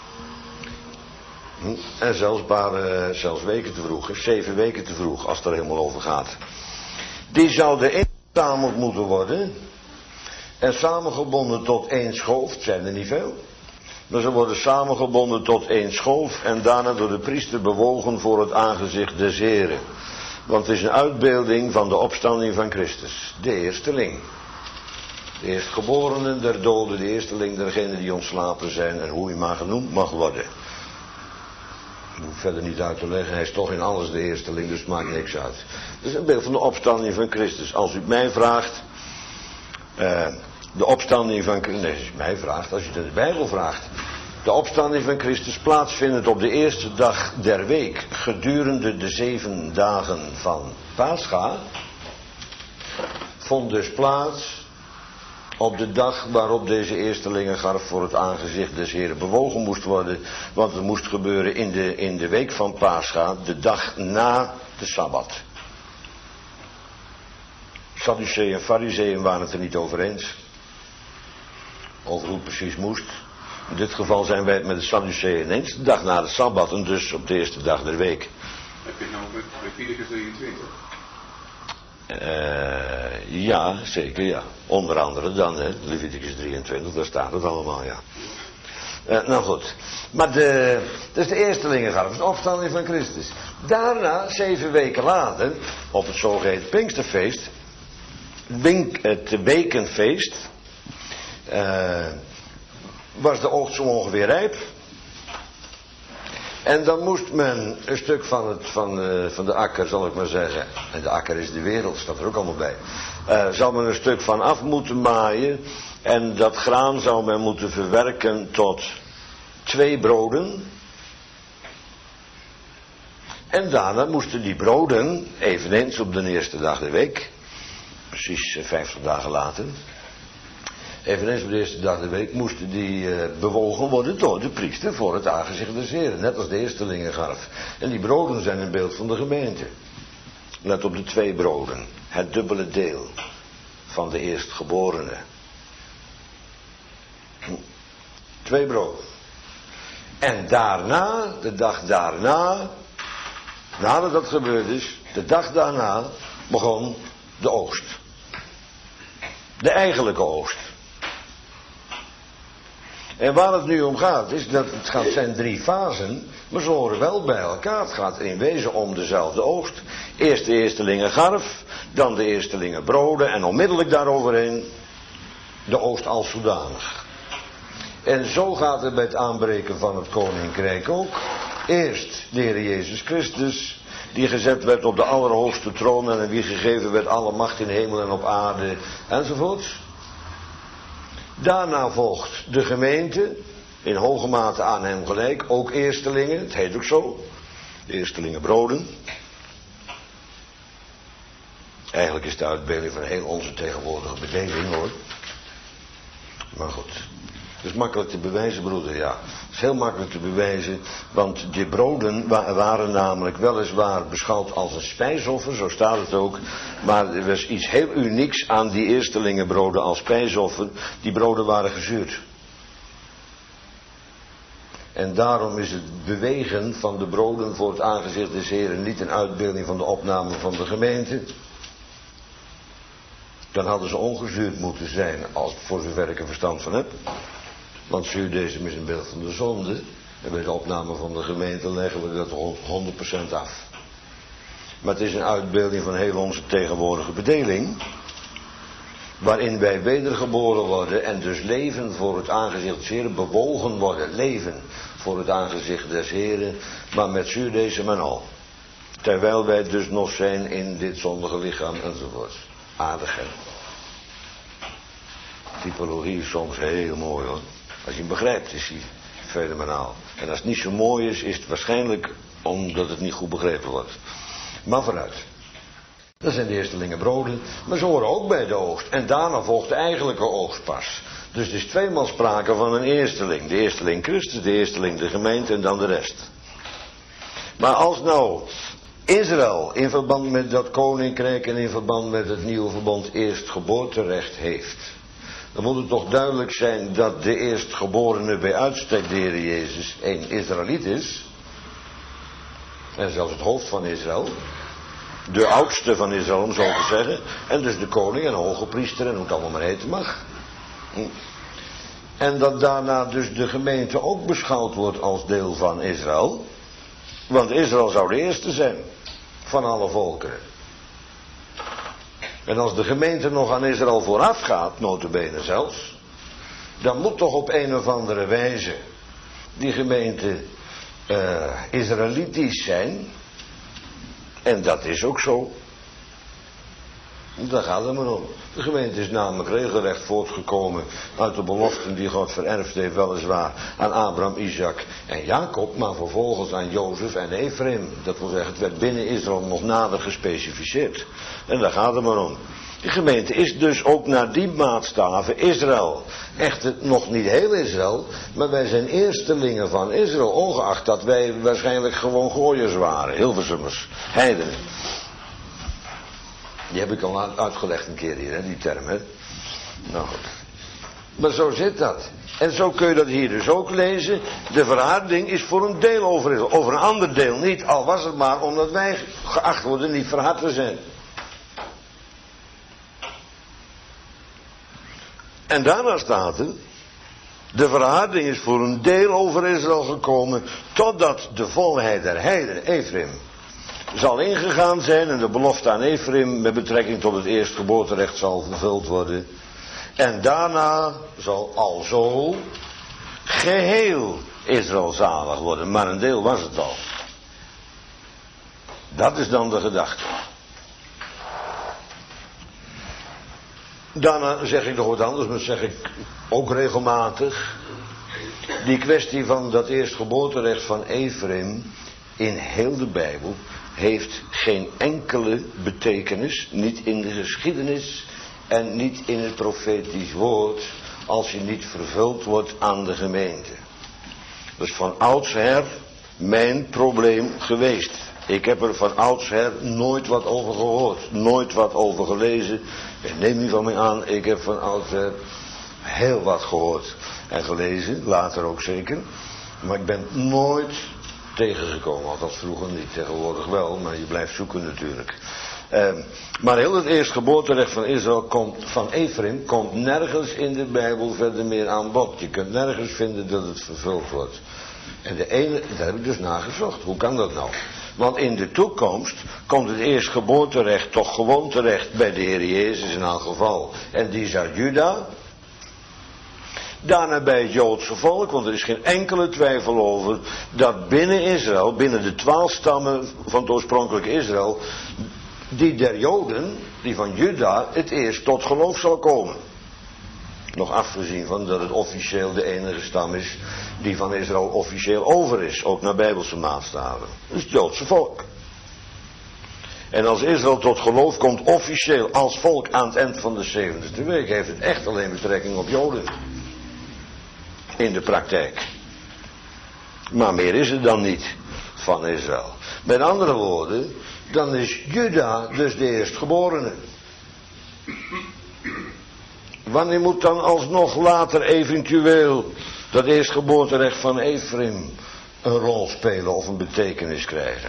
En zelfs een paar, uh, zelfs weken te vroeg, zeven weken te vroeg, als het er helemaal over gaat. Die zouden ingezameld moeten worden en samengebonden tot één schoof, het zijn er niet veel. Maar ze worden samengebonden tot één schoof en daarna door de priester bewogen voor het aangezicht des Heren. Want het is een uitbeelding van de opstanding van Christus, de eersteling. De eerstgeborene der doden, de eersteling dergenen die ontslapen zijn en hoe hij maar genoemd mag worden. Ik hoef verder niet uit te leggen, hij is toch in alles de eersteling, dus het maakt niks uit. Het is een beeld van de opstanding van Christus. Als u het mij vraagt, uh, de opstanding van Christus, nee, als u het mij vraagt, als u het in de Bijbel vraagt. De opstanding van Christus plaatsvindt op de eerste dag der week, gedurende de zeven dagen van Pascha, vond dus plaats op de dag waarop deze eerstelingengarf voor het aangezicht des Heren bewogen moest worden. Want het moest gebeuren in de, in de week van Pascha, de dag na de Sabbat. Sadduceeën en Farizeeën waren het er niet over eens. Over hoe het precies moest. In dit geval zijn wij het met de Sadduceeën eens. De dag na de Sabbat en dus op de eerste dag der week. Heb je het nou met Leviticus drieëntwintig? Uh, ja, zeker ja. Onder andere dan, hè, Leviticus drieëntwintig, daar staat het allemaal, ja. Uh, nou goed. Maar de, dat is de eerstelingengarf, de opstanding van Christus. Daarna, zeven weken later, op het zogeheten Pinksterfeest, het wekenfeest, uh, was de oogst zo ongeveer rijp. En dan moest men een stuk van, het, van, uh, van de akker, zal ik maar zeggen. En de akker is de wereld, staat er ook allemaal bij. Uh, zal men een stuk van af moeten maaien. En dat graan zou men moeten verwerken tot twee broden. En daarna moesten die broden, eveneens op de eerste dag der week. Precies vijftig dagen later. Eveneens op de eerste dag der week moesten die uh, bewogen worden door de priester voor het aangezicht des Heren. Net als de eerstelingengarf. En die broden zijn een beeld van de gemeente. Let op de twee broden. Het dubbele deel van de eerstgeborene. Twee broden. En daarna, de dag daarna, nadat dat gebeurd is, de dag daarna begon de oogst. De eigenlijke oogst. En waar het nu om gaat, is dat het gaat, zijn drie fasen, maar ze horen wel bij elkaar. Het gaat in wezen om dezelfde oogst. Eerst de eerstelingengarf, dan de eerstelingenbroden en onmiddellijk daaroverheen de oogst als zodanig. En zo gaat het bij het aanbreken van het koninkrijk ook. Eerst de Heer Jezus Christus, die gezet werd op de allerhoogste troon en aan wie gegeven werd alle macht in hemel en op aarde enzovoorts. Daarna volgt de gemeente, in hoge mate aan hem gelijk, ook eerstelingen, het heet ook zo, de eerstelingenbroden. Eigenlijk is de uitbeelding van heel onze tegenwoordige bedeling hoor. Maar goed. Dat is makkelijk te bewijzen, broeder, ja. Dat is heel makkelijk te bewijzen, want die broden wa- waren namelijk weliswaar beschouwd als een spijsoffer, zo staat het ook. Maar er was iets heel unieks aan die eerstelingenbroden als spijsoffer. Die broden waren gezuurd. En daarom is het bewegen van de broden voor het aangezicht des Heren niet een uitbeelding van de opname van de gemeente. Dan hadden ze ongezuurd moeten zijn, als, voor zover ik er verstand van heb. Want zuurdesem is een beeld van de zonde. En bij de opname van de gemeente leggen we dat honderd procent af. Maar het is een uitbeelding van heel onze tegenwoordige bedeling. Waarin wij wedergeboren worden en dus leven voor het aangezicht des Heren. Bewogen worden, leven voor het aangezicht des Heren. Maar met zuurdesem en al. Terwijl wij dus nog zijn in dit zondige lichaam enzovoort. Aardig hè. Typologie is soms heel mooi hoor. Als je hem begrijpt is hij fenomenaal. En als het niet zo mooi is, is het waarschijnlijk omdat het niet goed begrepen wordt. Maar vooruit. Dat zijn de eerstelingen broden. Maar ze horen ook bij de oogst. En daarna volgt de eigenlijke oogst pas. Dus er is tweemaal sprake van een eersteling. De eersteling Christus, de eersteling de gemeente en dan de rest. Maar als nou Israël in verband met dat koninkrijk en in verband met het nieuwe verbond eerstgeboorterecht heeft, dan moet het toch duidelijk zijn dat de eerstgeborene bij uitstek de Heer Jezus een Israëliet is. En zelfs het hoofd van Israël. De oudste van Israël, om zo te zeggen. En dus de koning en hoge priester en hoe het allemaal maar heten mag. En dat daarna dus de gemeente ook beschouwd wordt als deel van Israël. Want Israël zou de eerste zijn van alle volkeren. En als de gemeente nog aan Israël vooraf gaat, nota bene zelfs, dan moet toch op een of andere wijze die gemeente uh, Israëlitisch zijn. En dat is ook zo. Daar gaat het maar om. De gemeente is namelijk regelrecht voortgekomen uit de beloften die God vererfd heeft, weliswaar aan Abraham, Isaac en Jacob, maar vervolgens aan Jozef en Ephraim. Dat wil zeggen, het werd binnen Israël nog nader gespecificeerd. En daar gaat het maar om. De gemeente is dus ook naar die maatstaven Israël. Echter nog niet heel Israël, maar wij zijn eerstelingen van Israël, ongeacht dat wij waarschijnlijk gewoon gooiers waren, Hilversummers, heidenen. Die heb ik al uitgelegd een keer hier, hè, die term, hè. Nou goed. Maar zo zit dat. En zo kun je dat hier dus ook lezen. De verharding is voor een deel over Israël. Over een ander deel niet, al was het maar omdat wij geacht worden niet verhard te zijn. En daarna staat er, de verharding is voor een deel over Israël gekomen, totdat de volheid der heidenen, Ephraim, zal ingegaan zijn en de belofte aan Ephraim met betrekking tot het eerstgeboorterecht zal vervuld worden. En daarna zal alzo geheel Israël zalig worden, maar een deel was het al. Dat is dan de gedachte. Daarna zeg ik nog wat anders, maar dat zeg ik ook regelmatig. Die kwestie van dat eerstgeboorterecht van Ephraim in heel de Bijbel heeft geen enkele betekenis, niet in de geschiedenis en niet in het profetisch woord, als je niet vervuld wordt aan de gemeente. Dat is van oudsher mijn probleem geweest. Ik heb er van oudsher nooit wat over gehoord, nooit wat over gelezen. En neem niet van mij aan, ik heb van oudsher heel wat gehoord en gelezen, later ook zeker. Maar ik ben nooit tegengekomen, althans vroeger niet, tegenwoordig wel, maar je blijft zoeken natuurlijk. Uh, maar heel het eerstgeboorterecht van Israël komt, van Ephraim, komt nergens in de Bijbel verder meer aan bod. Je kunt nergens vinden dat het vervuld wordt. En de ene, daar heb ik dus nagezocht. Hoe kan dat nou? Want in de toekomst komt het eerstgeboorterecht toch gewoon terecht bij de Heer Jezus in elk geval. En die is uit Juda. Daarna bij het Joodse volk, want er is geen enkele twijfel over dat binnen Israël, binnen de twaalf stammen van het oorspronkelijke Israël, die der Joden, die van Juda, het eerst tot geloof zal komen. Nog afgezien van dat het officieel de enige stam is die van Israël officieel over is, ook naar Bijbelse maatstaven. Dat is het Joodse volk. En als Israël tot geloof komt officieel als volk aan het eind van de zeventigste week, heeft het echt alleen betrekking op Joden. in de praktijk. Maar meer is het dan niet van Israël. Met andere woorden, dan is Juda dus de eerstgeborene. Wanneer moet dan alsnog later eventueel dat eerstgeboorterecht van Ephraim een rol spelen of een betekenis krijgen?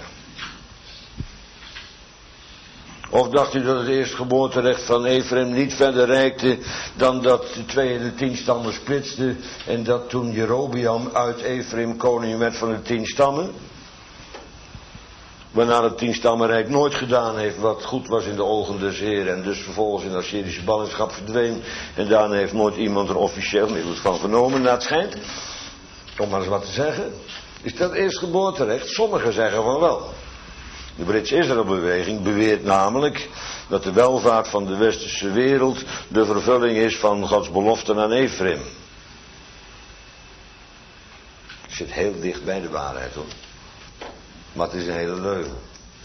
Of dacht u dat het eerstgeboorterecht van Ephraim niet verder reikte dan dat de twee en de tien stammen splitsten en dat toen Jerobeam uit Ephraim koning werd van de tien stammen? Waarna het tienstammenrijk nooit gedaan heeft wat goed was in de ogen des Heeren en dus vervolgens in de Assyrische ballingschap verdween. En daarna heeft nooit iemand er officieel middels van vernomen, naar het schijnt. Om maar eens wat te zeggen. Is dat eerstgeboorterecht? Sommigen zeggen van wel. De Britse Israëlbeweging beweert namelijk dat de welvaart van de westerse wereld de vervulling is van Gods beloften aan Ephraim. Ik zit heel dicht bij de waarheid hoor. Maar het is een hele leugen.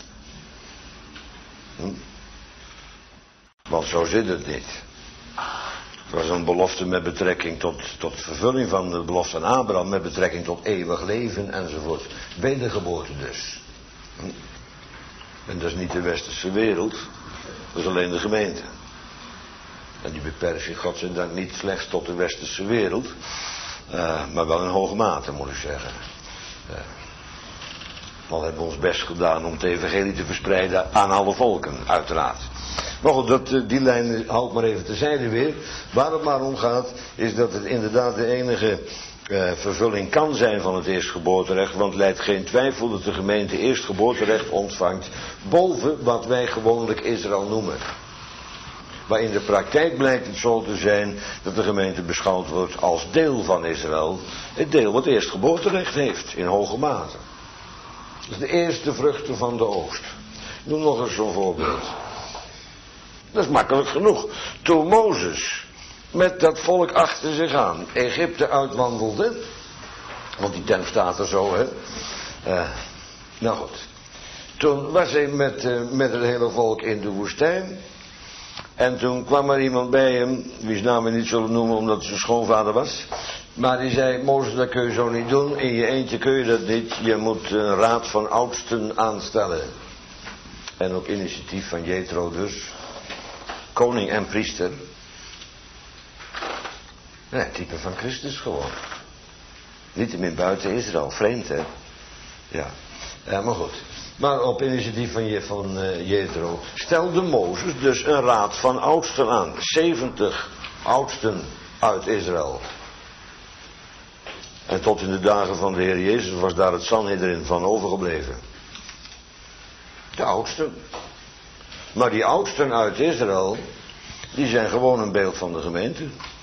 Hm? Want zo zit het niet. Het was een belofte met betrekking tot, tot vervulling van de belofte aan Abraham, met betrekking tot eeuwig leven enzovoort. Wedergeboorte dus. Hm? En dat is niet de westerse wereld, dat is alleen de gemeente. En die beperkt zich godzijdank niet slechts tot de westerse wereld, uh, maar wel in hoge mate moet ik zeggen. Uh, Al hebben we ons best gedaan om het evangelie te verspreiden aan alle volken, uiteraard. Maar goed, dat, die lijn houdt maar even terzijde weer. Waar het maar om gaat, is dat het inderdaad de enige uh, vervulling kan zijn van het eerstgeboorterecht. Want het leidt geen twijfel dat de gemeente eerstgeboorterecht ontvangt boven wat wij gewoonlijk Israël noemen. Maar in de praktijk blijkt het zo te zijn dat de gemeente beschouwd wordt als deel van Israël. Het deel wat eerstgeboorterecht heeft, in hoge mate. Dat is de eerste vruchten van de oogst. Noem nog eens zo'n voorbeeld. Dat is makkelijk genoeg. Toen Mozes met dat volk achter zich aan Egypte uitwandelde. Want die term staat er zo, hè. Uh, nou goed. Toen was hij met, uh, met het hele volk in de woestijn. En toen kwam er iemand bij hem, wie's naam we niet zullen noemen omdat het zijn schoonvader was. Maar die zei, Mozes, dat kun je zo niet doen. In je eentje kun je dat niet. Je moet een raad van oudsten aanstellen. En op initiatief van Jethro dus. Koning en priester. Nee, type van Christus gewoon. Niettemin buiten Israël. Vreemd, hè? Ja. Ja, maar goed. Maar op initiatief van, Je, van uh, Jethro stelde Mozes dus een raad van oudsten aan. zeventig oudsten uit Israël. En tot in de dagen van de Heer Jezus was daar het Sanhedrin van overgebleven. De oudsten. Maar die oudsten uit Israël, die zijn gewoon een beeld van de gemeente.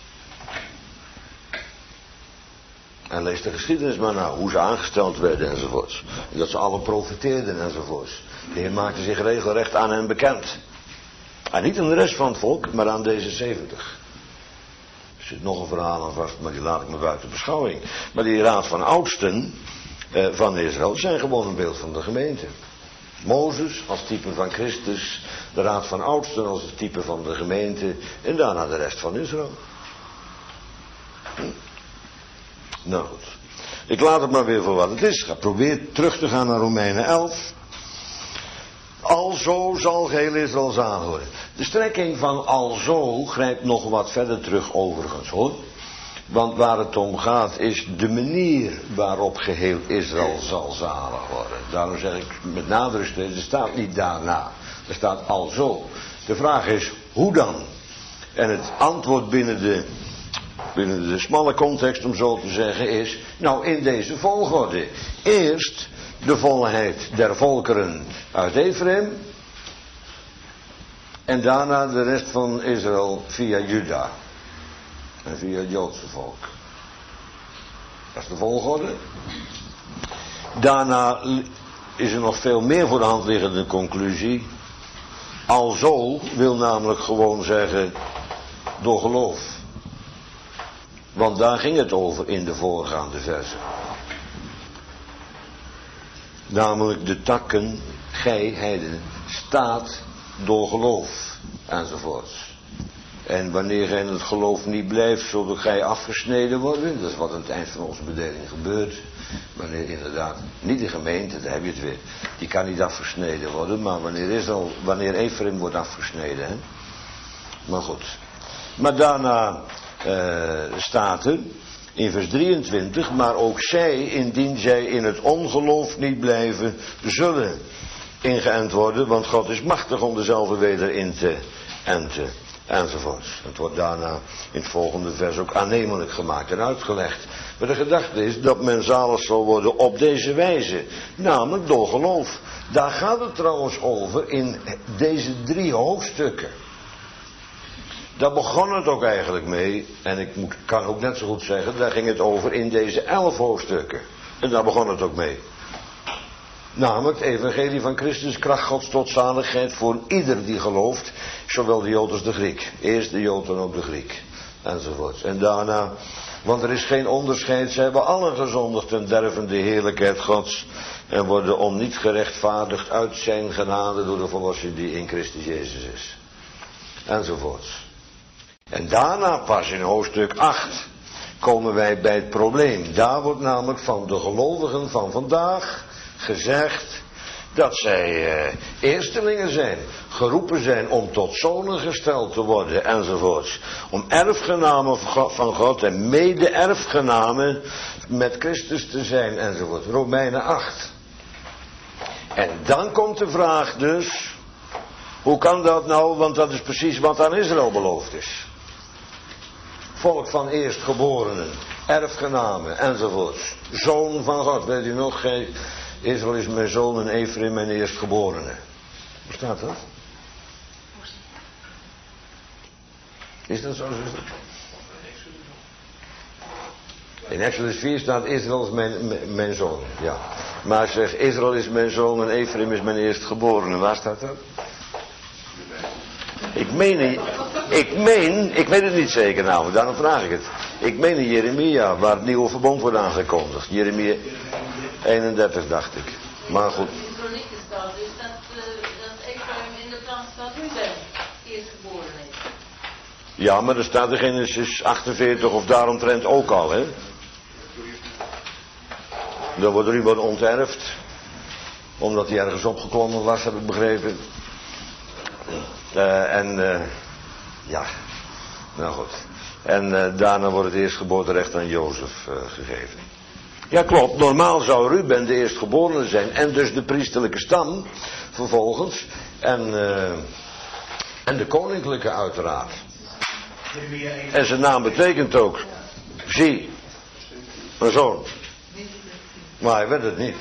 En lees de geschiedenis maar nou, hoe ze aangesteld werden enzovoorts. En dat ze alle profiteerden enzovoorts. De Heer maakte zich regelrecht aan hen bekend. En niet aan de rest van het volk, maar aan deze zeventig. Er zit nog een verhaal aan vast, maar die laat ik me buiten beschouwing. Maar die raad van oudsten eh, van Israël zijn gewoon een beeld van de gemeente. Mozes als type van Christus, de raad van oudsten als het type van de gemeente en daarna de rest van Israël. Hm. Nou goed, ik laat het maar weer voor wat het is. Ik ga proberen terug te gaan naar Romeinen elf. Alzo zal geheel Israël aanhoren. De strekking van alzo grijpt nog wat verder terug overigens hoor. Want waar het om gaat is de manier waarop geheel Israël zal zalig worden. Daarom zeg ik met nadruk, er staat niet daarna. Er staat alzo. De vraag is, hoe dan? En het antwoord binnen de, binnen de smalle context, om zo te zeggen, is, nou in deze volgorde. Eerst de volheid der volkeren uit Ephraim. En daarna de rest van Israël via Juda. En via het Joodse volk. Dat is de volgorde. Daarna is er nog veel meer voor de hand liggende conclusie. Alzo wil namelijk gewoon zeggen door geloof. Want daar ging het over in de voorgaande versen. Namelijk de takken, gij heiden, staat door geloof enzovoorts. En wanneer gij in het geloof niet blijft, zult gij afgesneden worden. Dat is wat aan het eind van onze bedeling gebeurt. Wanneer inderdaad, niet de gemeente, daar heb je het weer. Die kan niet afgesneden worden, maar wanneer, Israël, wanneer Ephraim wordt afgesneden. Hè? Maar goed. Maar daarna uh, staat er in vers drieëntwintig, maar ook zij, indien zij in het ongeloof niet blijven, zullen ingeënt worden, want God is machtig om dezelfde weder in te enten, enzovoort. Het wordt daarna in het volgende vers ook aannemelijk gemaakt en uitgelegd. Maar de gedachte is dat men zalig zal worden op deze wijze, namelijk door geloof. Daar gaat het trouwens over in deze drie hoofdstukken. Daar begon het ook eigenlijk mee, en ik moet, kan ook net zo goed zeggen, daar ging het over in deze elf hoofdstukken. En daar begon het ook mee. Namelijk het evangelie van Christus, kracht Gods tot zaligheid voor ieder die gelooft, zowel de Jood als de Griek. Eerst de Jood en ook de Griek, enzovoort. En daarna, want er is geen onderscheid, ze hebben allen gezondigd en derven de heerlijkheid Gods en worden om niet gerechtvaardigd uit zijn genade door de verlossing die in Christus Jezus is. Enzovoort. En daarna pas in hoofdstuk acht komen wij bij het probleem. Daar wordt namelijk van de gelovigen van vandaag gezegd dat zij eh, eerstelingen zijn, geroepen zijn om tot zonen gesteld te worden enzovoorts. Om erfgenamen van God en mede-erfgenamen met Christus te zijn enzovoort. Romeinen acht. En dan komt de vraag dus, hoe kan dat nou, want dat is precies wat aan Israël beloofd is. Volk van eerstgeborenen, erfgenamen enzovoorts. Zoon van God, weet u nog, Israël is mijn zoon en Ephraim mijn eerstgeborene. Hoe staat dat? Is dat zo? In Exodus vier staat Israël is mijn, mijn, mijn zoon, ja. Maar zeg, Israël is mijn zoon en Ephraim is mijn eerstgeborene. Waar staat dat? Ik meen, ik meen, ik weet het niet zeker nou, daarom vraag ik het. Ik meen in Jeremia, waar het nieuwe verbond wordt aangekondigd. Jeremia eenendertig dacht ik. Maar goed. In Israëlieten staat dus dat, uh, dat Ephraim in de plaats van Juda eerstgeboren is. Ja, maar er staat in Genesis achtenveertig of daaromtrent ook al, hè. Dan wordt er iemand onterfd. Omdat hij ergens opgeklommen was, heb ik begrepen. Uh, en, uh, ja, nou goed. En uh, daarna wordt het eerstgeboorterecht aan Jozef uh, gegeven. Ja, klopt. Normaal zou Ruben de eerstgeborene zijn. En dus de priesterlijke stam, vervolgens. En, uh, en de koninklijke uiteraard. En zijn naam betekent ook, zie, mijn zoon. Maar hij werd het niet.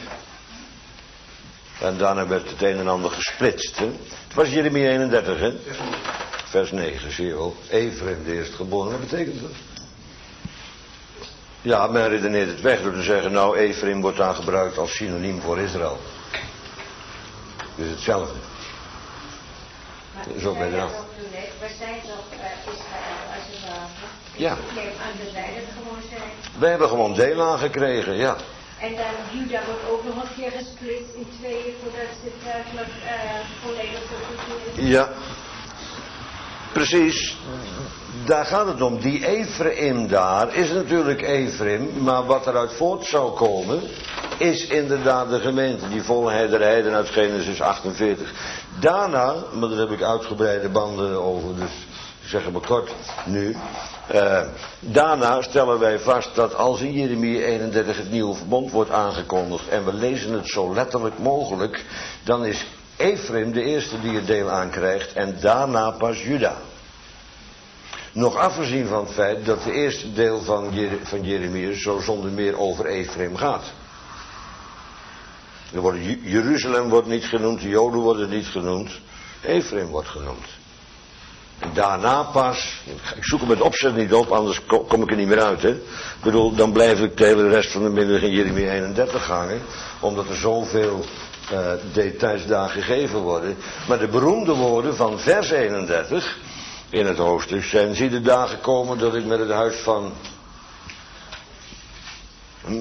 En daarna werd het een en ander gesplitst. Hè? Het was Jeremia eenendertig, hè? Vers negen, zie je wel. Ephraim, de eerstgeboren, wat betekent dat? Ja, men redeneert het weg door te zeggen, nou, Ephraim wordt daar gebruikt als synoniem voor Israël. Dus hetzelfde. Maar Zo ben je eraf. We zijn toch uh, Israël als het ware. Ja. Ik neem aan dat wij dat gewoon zijn. Wij hebben gewoon deel aangekregen, ja. En dan Juda wordt ook nog een keer gesplitst in tweeën voordat het werkelijk uh, volledig wordt is. Ja. Precies. Daar gaat het om. Die Ephraim daar is natuurlijk Ephraim, maar wat eruit voort zou komen, is inderdaad de gemeente, die volheid der heiden uit Genesis achtenveertig. Daarna, maar daar heb ik uitgebreide banden over, dus ik zeg het maar kort nu. Uh, daarna stellen wij vast dat als in Jeremia eenendertig het nieuwe verbond wordt aangekondigd en we lezen het zo letterlijk mogelijk, dan is Ephraim de eerste die het deel aankrijgt en daarna pas Juda. Nog afgezien van het feit dat het eerste deel van, Jer- van Jeremia zo zonder meer over Ephraim gaat. Er wordt, Jeruzalem wordt niet genoemd, de Joden worden niet genoemd, Ephraim wordt genoemd. En daarna pas, ik zoek hem met opzet niet op, anders kom ik er niet meer uit, hè. Ik bedoel, dan blijf ik de hele rest van de middag in Jeremia eenendertig hangen, omdat er zoveel uh, details daar gegeven worden. Maar de beroemde woorden van vers eenendertig in het hoofdstuk zijn, zie de dagen komen dat ik met het huis van hm,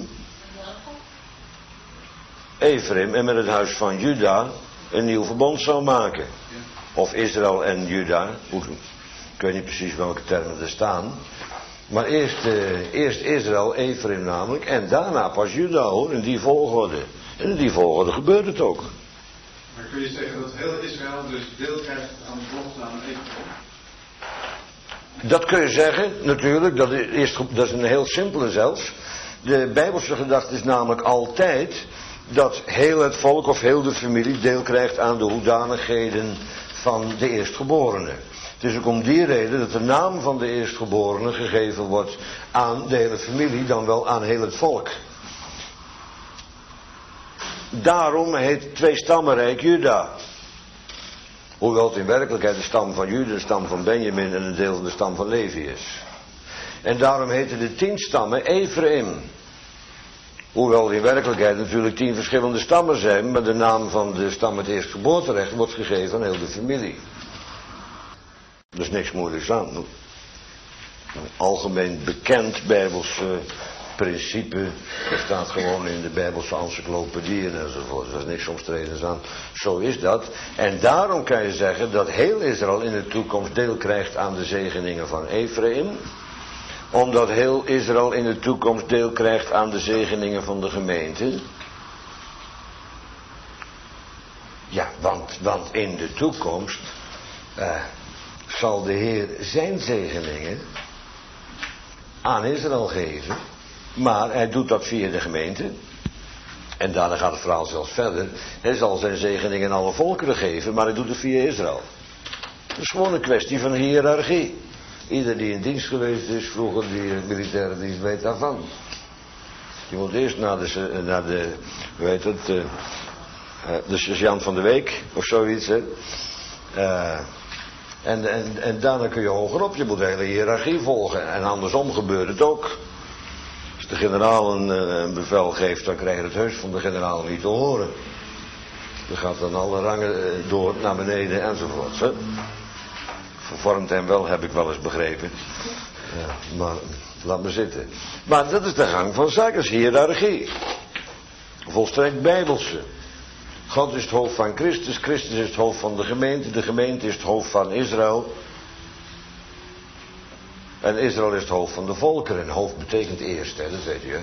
Ephraim en met het huis van Juda een nieuw verbond zal maken. Of Israël en Juda, hoe weet niet precies welke termen er staan. Maar eerst, uh, eerst Israël, Ephraim namelijk, en daarna pas Juda hoor, in die volgorde. En in die volgorde gebeurt het ook. Maar kun je zeggen dat heel Israël dus deel krijgt aan de belofte aan Ephraim? Dat kun je zeggen, natuurlijk, dat is, dat is een heel simpele zelfs. De Bijbelse gedachte is namelijk altijd dat heel het volk of heel de familie deel krijgt aan de hoedanigheden van de eerstgeborene. Het is ook om die reden dat de naam van de eerstgeborene gegeven wordt aan de hele familie, dan wel aan heel het volk. Daarom heet het tweestammenrijk Juda. Hoewel het in werkelijkheid de stam van Juda, de stam van Benjamin en een deel van de stam van Levi is. En daarom heten de tien stammen Ephraim. Hoewel er in werkelijkheid natuurlijk tien verschillende stammen zijn, maar de naam van de stam het eerstgeboorterecht wordt gegeven aan heel de familie. Er is niks moeilijks aan. Een algemeen bekend Bijbels uh, principe. Dat staat gewoon in de Bijbelse encyclopedieën enzovoort. Er is niks omstredens aan. Zo is dat. En daarom kan je zeggen dat heel Israël in de toekomst deel krijgt aan de zegeningen van Ephraim. Omdat heel Israël in de toekomst deel krijgt aan de zegeningen van de gemeente. Ja, want, want in de toekomst uh, zal de Heer zijn zegeningen aan Israël geven. Maar hij doet dat via de gemeente. En daarna gaat het verhaal zelfs verder. Hij zal zijn zegeningen aan alle volkeren geven, maar hij doet het via Israël. Het is gewoon een kwestie van hiërarchie. Ieder die in dienst geweest is, vroeger die militaire dienst, weet daarvan. Je moet eerst naar de, naar de hoe heet het, de, de sergeant van de week, of zoiets, hè. Uh, en, en, en daarna kun je hogerop, je moet de hele hiërarchie volgen. En andersom gebeurt het ook. Als de generaal een, een bevel geeft, dan krijg je het heus van de generaal niet te horen. Dan gaat dan alle rangen door naar beneden enzovoort, hè. Vervormt hem wel, heb ik wel eens begrepen. Ja, maar laat me zitten. Maar dat is de gang van zaken, is hiërarchie. Volstrekt bijbelse. God is het hoofd van Christus, Christus is het hoofd van de gemeente, de gemeente is het hoofd van Israël. En Israël is het hoofd van de volkeren. En hoofd betekent eerste, hè, dat weet je.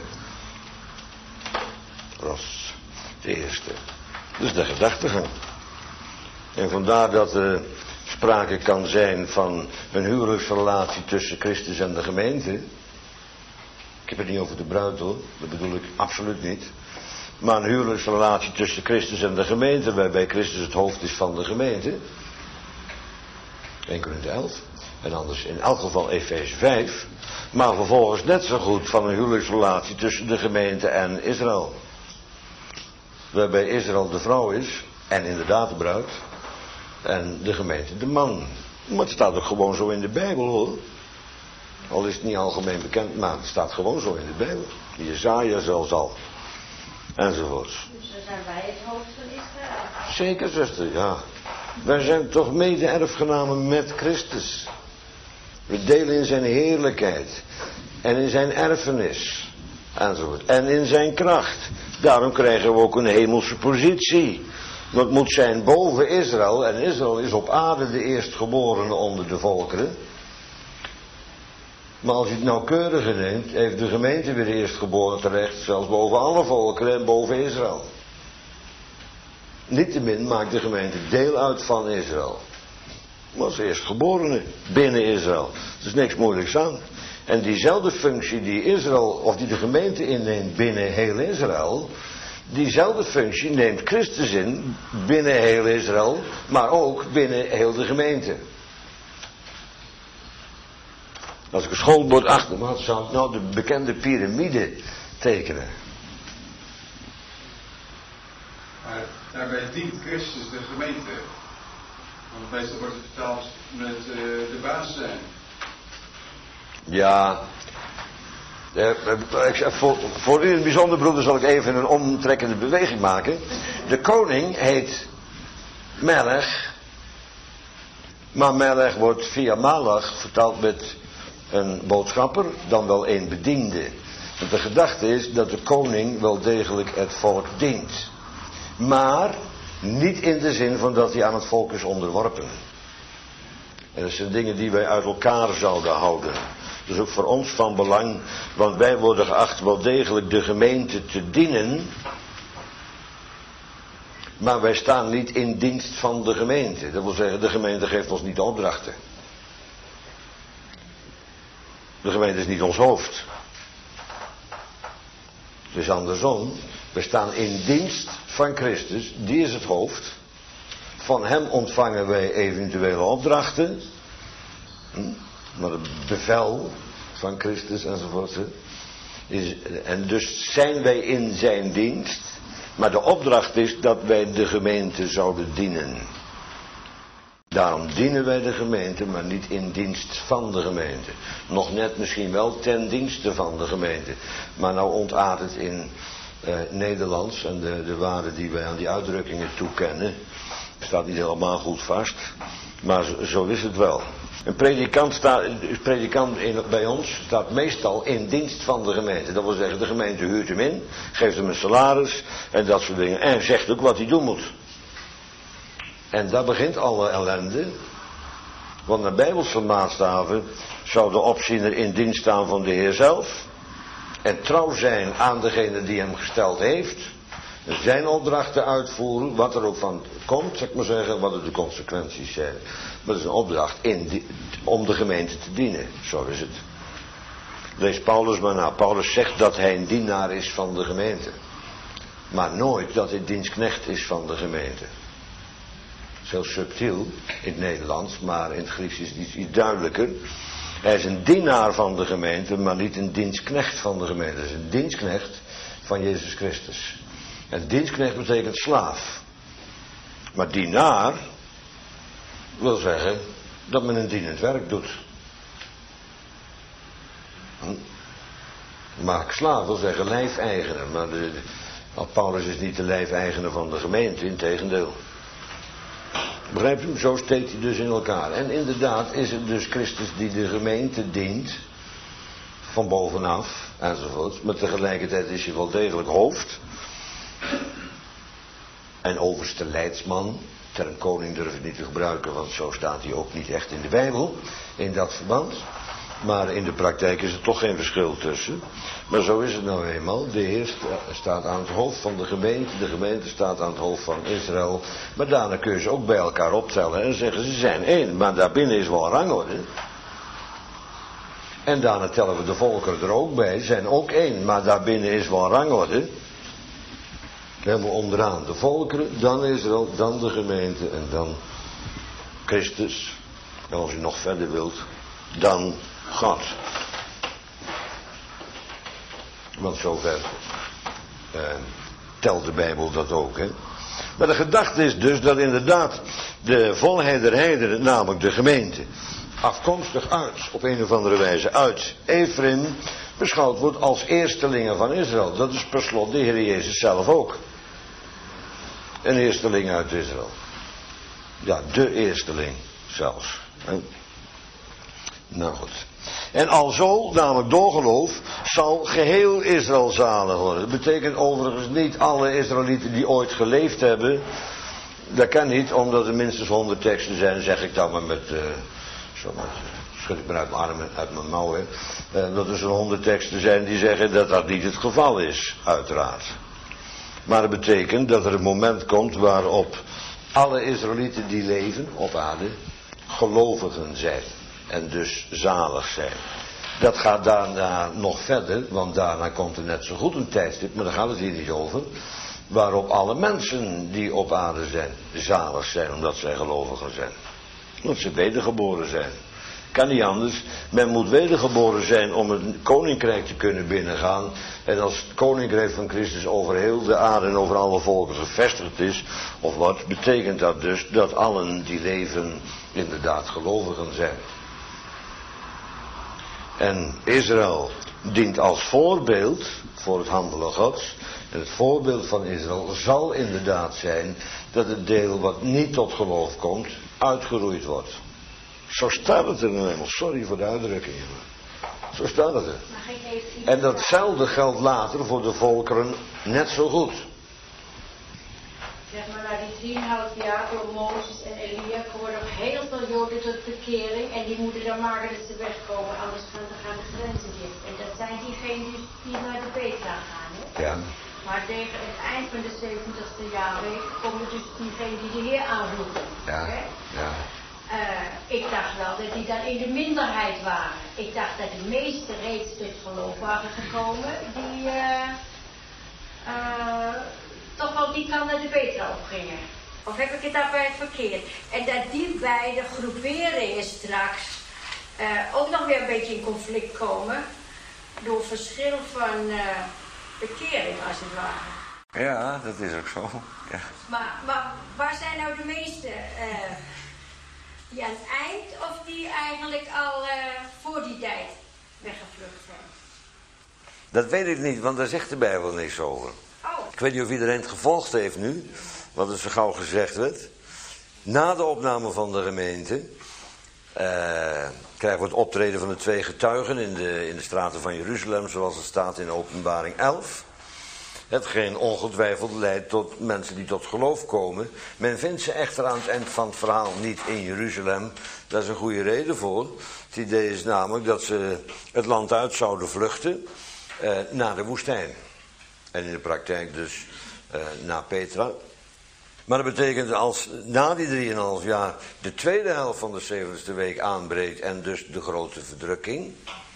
Ros, het eerste. Dus de gedachtegang. En vandaar dat er sprake kan zijn van een huwelijksrelatie tussen Christus en de gemeente. Ik heb het niet over de bruid hoor, dat bedoel ik absoluut niet. Maar een huwelijksrelatie tussen Christus en de gemeente, waarbij Christus het hoofd is van de gemeente. Eerste Korinthe elf. En anders in elk geval Efeze vijf. Maar vervolgens net zo goed van een huwelijksrelatie tussen de gemeente en Israël. Waarbij Israël de vrouw is, en inderdaad de bruid. En de gemeente de man. Maar het staat ook gewoon zo in de Bijbel hoor. Al is het niet algemeen bekend, maar het staat gewoon zo in de Bijbel. Jesaja zelfs al. Enzovoorts. Dus dan zijn wij het hoofd van Israël. Zeker zuster, ja. Wij zijn toch mede-erfgenamen met Christus. We delen in zijn heerlijkheid. En in zijn erfenis. Enzovoort. En in zijn kracht. Daarom krijgen we ook een hemelse positie. Dat moet zijn boven Israël. En Israël is op aarde de eerstgeborene onder de volkeren. Maar als je het nauwkeuriger neemt, heeft de gemeente weer eerstgeboren terecht. Zelfs boven alle volkeren en boven Israël. Niettemin maakt de gemeente deel uit van Israël. Maar als eerstgeborene binnen Israël. Er is niks moeilijks aan. En diezelfde functie die Israël, of die de gemeente inneemt binnen heel Israël. Diezelfde functie neemt Christus in binnen heel Israël, maar ook binnen heel de gemeente. Als ik een schoolbord achter me had, zou ik nou de bekende piramide tekenen. Maar daarbij dient Christus de gemeente. Want meestal wordt het vertaald met uh, de baas zijn. Ja. Uh, voor, voor u in het bijzonder, broeder, zal ik even een omtrekkende beweging maken. De koning heet Melech. Maar Melech wordt via Malach vertaald met een boodschapper, dan wel een bediende. Want de gedachte is dat de koning wel degelijk het volk dient. Maar niet in de zin van dat hij aan het volk is onderworpen. En dat zijn dingen die wij uit elkaar zouden houden. Dat is ook voor ons van belang, want wij worden geacht wel degelijk de gemeente te dienen. Maar wij staan niet in dienst van de gemeente. Dat wil zeggen, de gemeente geeft ons niet de opdrachten. De gemeente is niet ons hoofd. Het is andersom. We staan in dienst van Christus. Die is het hoofd. Van hem ontvangen wij eventuele opdrachten. Hm? Maar het bevel van Christus enzovoort. Is, en dus zijn wij in zijn dienst. Maar de opdracht is dat wij de gemeente zouden dienen. Daarom dienen wij de gemeente, maar niet in dienst van de gemeente. Nog net misschien wel ten dienste van de gemeente. Maar nou ontaardt het in eh, Nederlands en de, de waarde die wij aan die uitdrukkingen toekennen. Staat niet helemaal goed vast. Maar zo, zo is het wel. Een predikant, staat, een predikant in, bij ons staat meestal in dienst van de gemeente. Dat wil zeggen, de gemeente huurt hem in, geeft hem een salaris en dat soort dingen. En zegt ook wat hij doen moet. En daar begint alle ellende. Want naar bijbelse maatstaven zou de opziener in dienst staan van de Heer zelf. En trouw zijn aan degene die hem gesteld heeft. Zijn opdrachten uitvoeren, wat er ook van komt, zeg ik maar zeggen, wat er de consequenties zijn. Maar het is een opdracht in die, om de gemeente te dienen, zo is het. Lees Paulus maar na. Paulus zegt dat hij een dienaar is van de gemeente. Maar nooit dat hij dienstknecht is van de gemeente. Dat is heel subtiel in het Nederlands, maar in het Grieks is het iets, iets duidelijker. Hij is een dienaar van de gemeente, maar niet een dienstknecht van de gemeente. Hij is een dienstknecht van Jezus Christus. En dienstknecht betekent slaaf. Maar dienaar wil zeggen dat men een dienend werk doet. Hm? Maar slaaf wil zeggen lijfeigenaar. Maar de, de, Paulus is niet de lijfeigenaar van de gemeente, integendeel. Begrijpt u? Zo steekt hij dus in elkaar. En inderdaad is het dus Christus die de gemeente dient. Van bovenaf enzovoort. Maar tegelijkertijd is hij wel degelijk hoofd. En overste leidsman. Term koning durf ik niet te gebruiken, want zo staat hij ook niet echt in de Bijbel. In dat verband. Maar in de praktijk is er toch geen verschil tussen. Maar zo is het nou eenmaal. De Heer staat aan het hoofd van de gemeente. De gemeente staat aan het hoofd van Israël. Maar daarna kun je ze ook bij elkaar optellen en zeggen ze zijn één. Maar daarbinnen is wel een rangorde. En daarna tellen we de volkeren er ook bij. Zijn ook één. Maar daarbinnen is wel een rangorde. Helemaal onderaan de volkeren. Dan Israël. Dan de gemeente. En dan Christus. En als u nog verder wilt. Dan God. Want zover eh, telt de Bijbel dat ook. Hè? Maar de gedachte is dus dat inderdaad de volheid der heidenen, namelijk de gemeente, afkomstig uit, op een of andere wijze uit Ephraim, beschouwd wordt als eerstelingen van Israël. Dat is per slot de Heer Jezus zelf ook. Een eersteling uit Israël. Ja, de eersteling zelfs. Hè? Nou goed. En alzo, namelijk door geloof, zal geheel Israël zalig worden. Dat betekent overigens niet alle Israëlieten die ooit geleefd hebben. Dat kan niet, omdat er minstens honderd teksten zijn, zeg ik dan maar met, uh, zo met uh, schud ik me uit mijn armen, uit mijn mouwen. Uh, dat er zo'n honderd teksten zijn die zeggen dat dat niet het geval is, uiteraard. Maar dat betekent dat er een moment komt waarop alle Israëlieten die leven op aarde gelovigen zijn. En dus zalig zijn. Dat gaat daarna nog verder, want daarna komt er net zo goed een tijdstip, maar daar gaat het hier niet over. Waarop alle mensen die op aarde zijn, zalig zijn, omdat zij gelovigen zijn. Omdat ze wedergeboren zijn. Kan niet anders. Men moet wedergeboren zijn om het koninkrijk te kunnen binnengaan. En als het koninkrijk van Christus over heel de aarde en over alle volken gevestigd is, of wat, betekent dat dus dat allen die leven inderdaad gelovigen zijn. En Israël dient als voorbeeld voor het handelen Gods. En het voorbeeld van Israël zal inderdaad zijn dat het deel wat niet tot geloof komt, uitgeroeid wordt. Zo staat het er nou eenmaal. Sorry voor de uitdrukking. Zo staat het er. En datzelfde geldt later voor de volkeren net zo goed. zeg maar, na die drieënhalf jaar door Mozes en Elia komen nog heel veel Joden tot bekering. En die moeten dan maken dat ze wegkomen, anders gaan, dan gaan de grenzen dicht. En dat zijn diegenen die, die naar de Petra gaan. Hè? Ja. Maar tegen het eind van de zeventigste jaarweek komen dus diegenen die de Heer aanroepen. Ja. Hè? Ja. Uh, ik dacht wel dat die dan in de minderheid waren. Ik dacht dat de meesten reeds tot geloof waren gekomen, die uh, uh, toch wel die kant naar de Petra opgingen. Of heb ik het daarbij verkeerd? En dat die beide groeperingen straks uh, ook nog weer een beetje in conflict komen door verschil van uh, bekering, als het ware. Ja, dat is ook zo. Ja. Maar, maar waar zijn nou de meeste? Uh, Die aan het eind of die eigenlijk al uh, voor die tijd weggevlucht zijn? Dat weet ik niet, want daar zegt de Bijbel niks over. Oh. Ik weet niet of iedereen het gevolgd heeft nu, wat er zo gauw gezegd werd. Na de opname van de gemeente uh, krijgen we het optreden van de twee getuigen in de, in de straten van Jeruzalem, zoals het staat in Openbaring elf. Hetgeen ongetwijfeld leidt tot mensen die tot geloof komen. Men vindt ze echter aan het eind van het verhaal niet in Jeruzalem. Daar is een goede reden voor. Het idee is namelijk dat ze het land uit zouden vluchten eh, naar de woestijn. En in de praktijk dus eh, naar Petra. Maar dat betekent als na die drieënhalf jaar de tweede helft van de zeventigste week aanbreekt en dus de grote verdrukking.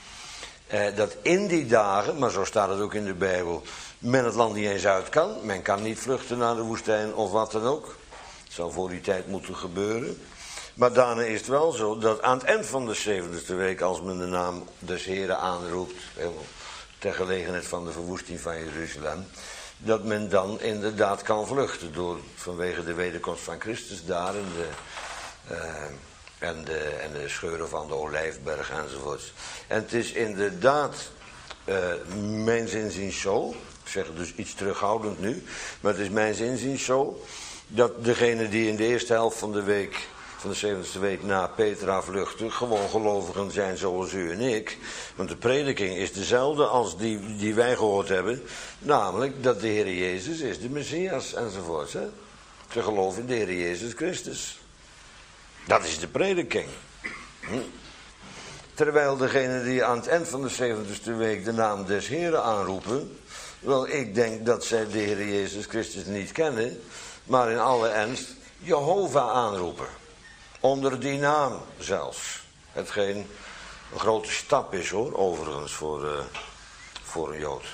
Eh, dat in die dagen, maar zo staat het ook in de Bijbel, men het land niet eens uit kan. Men kan niet vluchten naar de woestijn of wat dan ook. Het zal voor die tijd moeten gebeuren. Maar daarna is het wel zo dat aan het eind van de zeventigste week, als men de naam des Heren aanroept, ter gelegenheid van de verwoesting van Jeruzalem, dat men dan inderdaad kan vluchten door, vanwege de wederkomst van Christus daar en de, uh, en de, en de scheuren van de Olijfberg enzovoorts. En het is inderdaad, uh, mijns inziens zo, ik zeg het dus iets terughoudend nu, maar het is mijns inziens zo, dat degenen die in de eerste helft van de week, van de zeventigste week na Petra vluchten, gewoon gelovigen zijn zoals u en ik. Want de prediking is dezelfde als die, die wij gehoord hebben. Namelijk dat de Heer Jezus is de Messias enzovoort. Hè? Ze geloven in de Heer Jezus Christus. Dat is de prediking. Hm. Terwijl degenen die aan het eind van de zeventigste week de naam des Heren aanroepen, wel, ik denk dat zij de Heer Jezus Christus niet kennen, maar in alle ernst Jehovah aanroepen. Onder die naam zelfs. Hetgeen een grote stap is hoor, overigens, voor, uh, voor een Jood.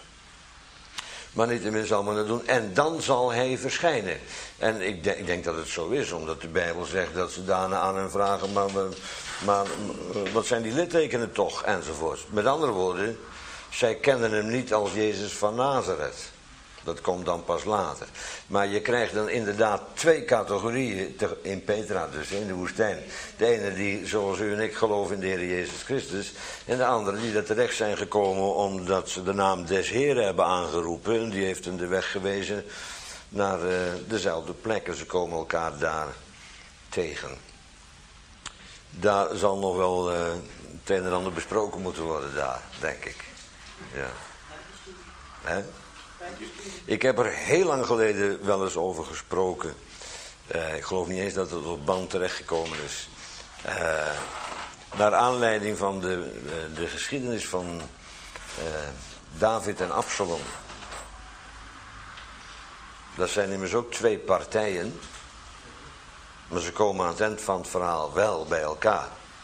Maar niettemin zal men het doen. En dan zal hij verschijnen. En ik, de, ik denk dat het zo is, omdat de Bijbel zegt dat ze daarna aan hem vragen, maar, maar, maar wat zijn die littekenen toch? Enzovoort. Met andere woorden, zij kennen hem niet als Jezus van Nazareth. Dat komt dan pas later. Maar je krijgt dan inderdaad twee categorieën in Petra, dus in de woestijn. De ene die, zoals u en ik, geloven in de Heer Jezus Christus. En de andere die er terecht zijn gekomen omdat ze de naam des Heren hebben aangeroepen. En die heeft hen de weg gewezen naar uh, dezelfde plekken. Ze komen elkaar daar tegen. Daar zal nog wel uh, het een en ander besproken moeten worden daar, denk ik. Ja. Hè? Ik heb er heel lang geleden wel eens over gesproken. Uh, ik geloof niet eens dat het op band terechtgekomen is. Uh, naar aanleiding van de, uh, de geschiedenis van uh, David en Absalom. Dat zijn immers ook twee partijen. Maar ze komen aan het eind van het verhaal wel bij elkaar.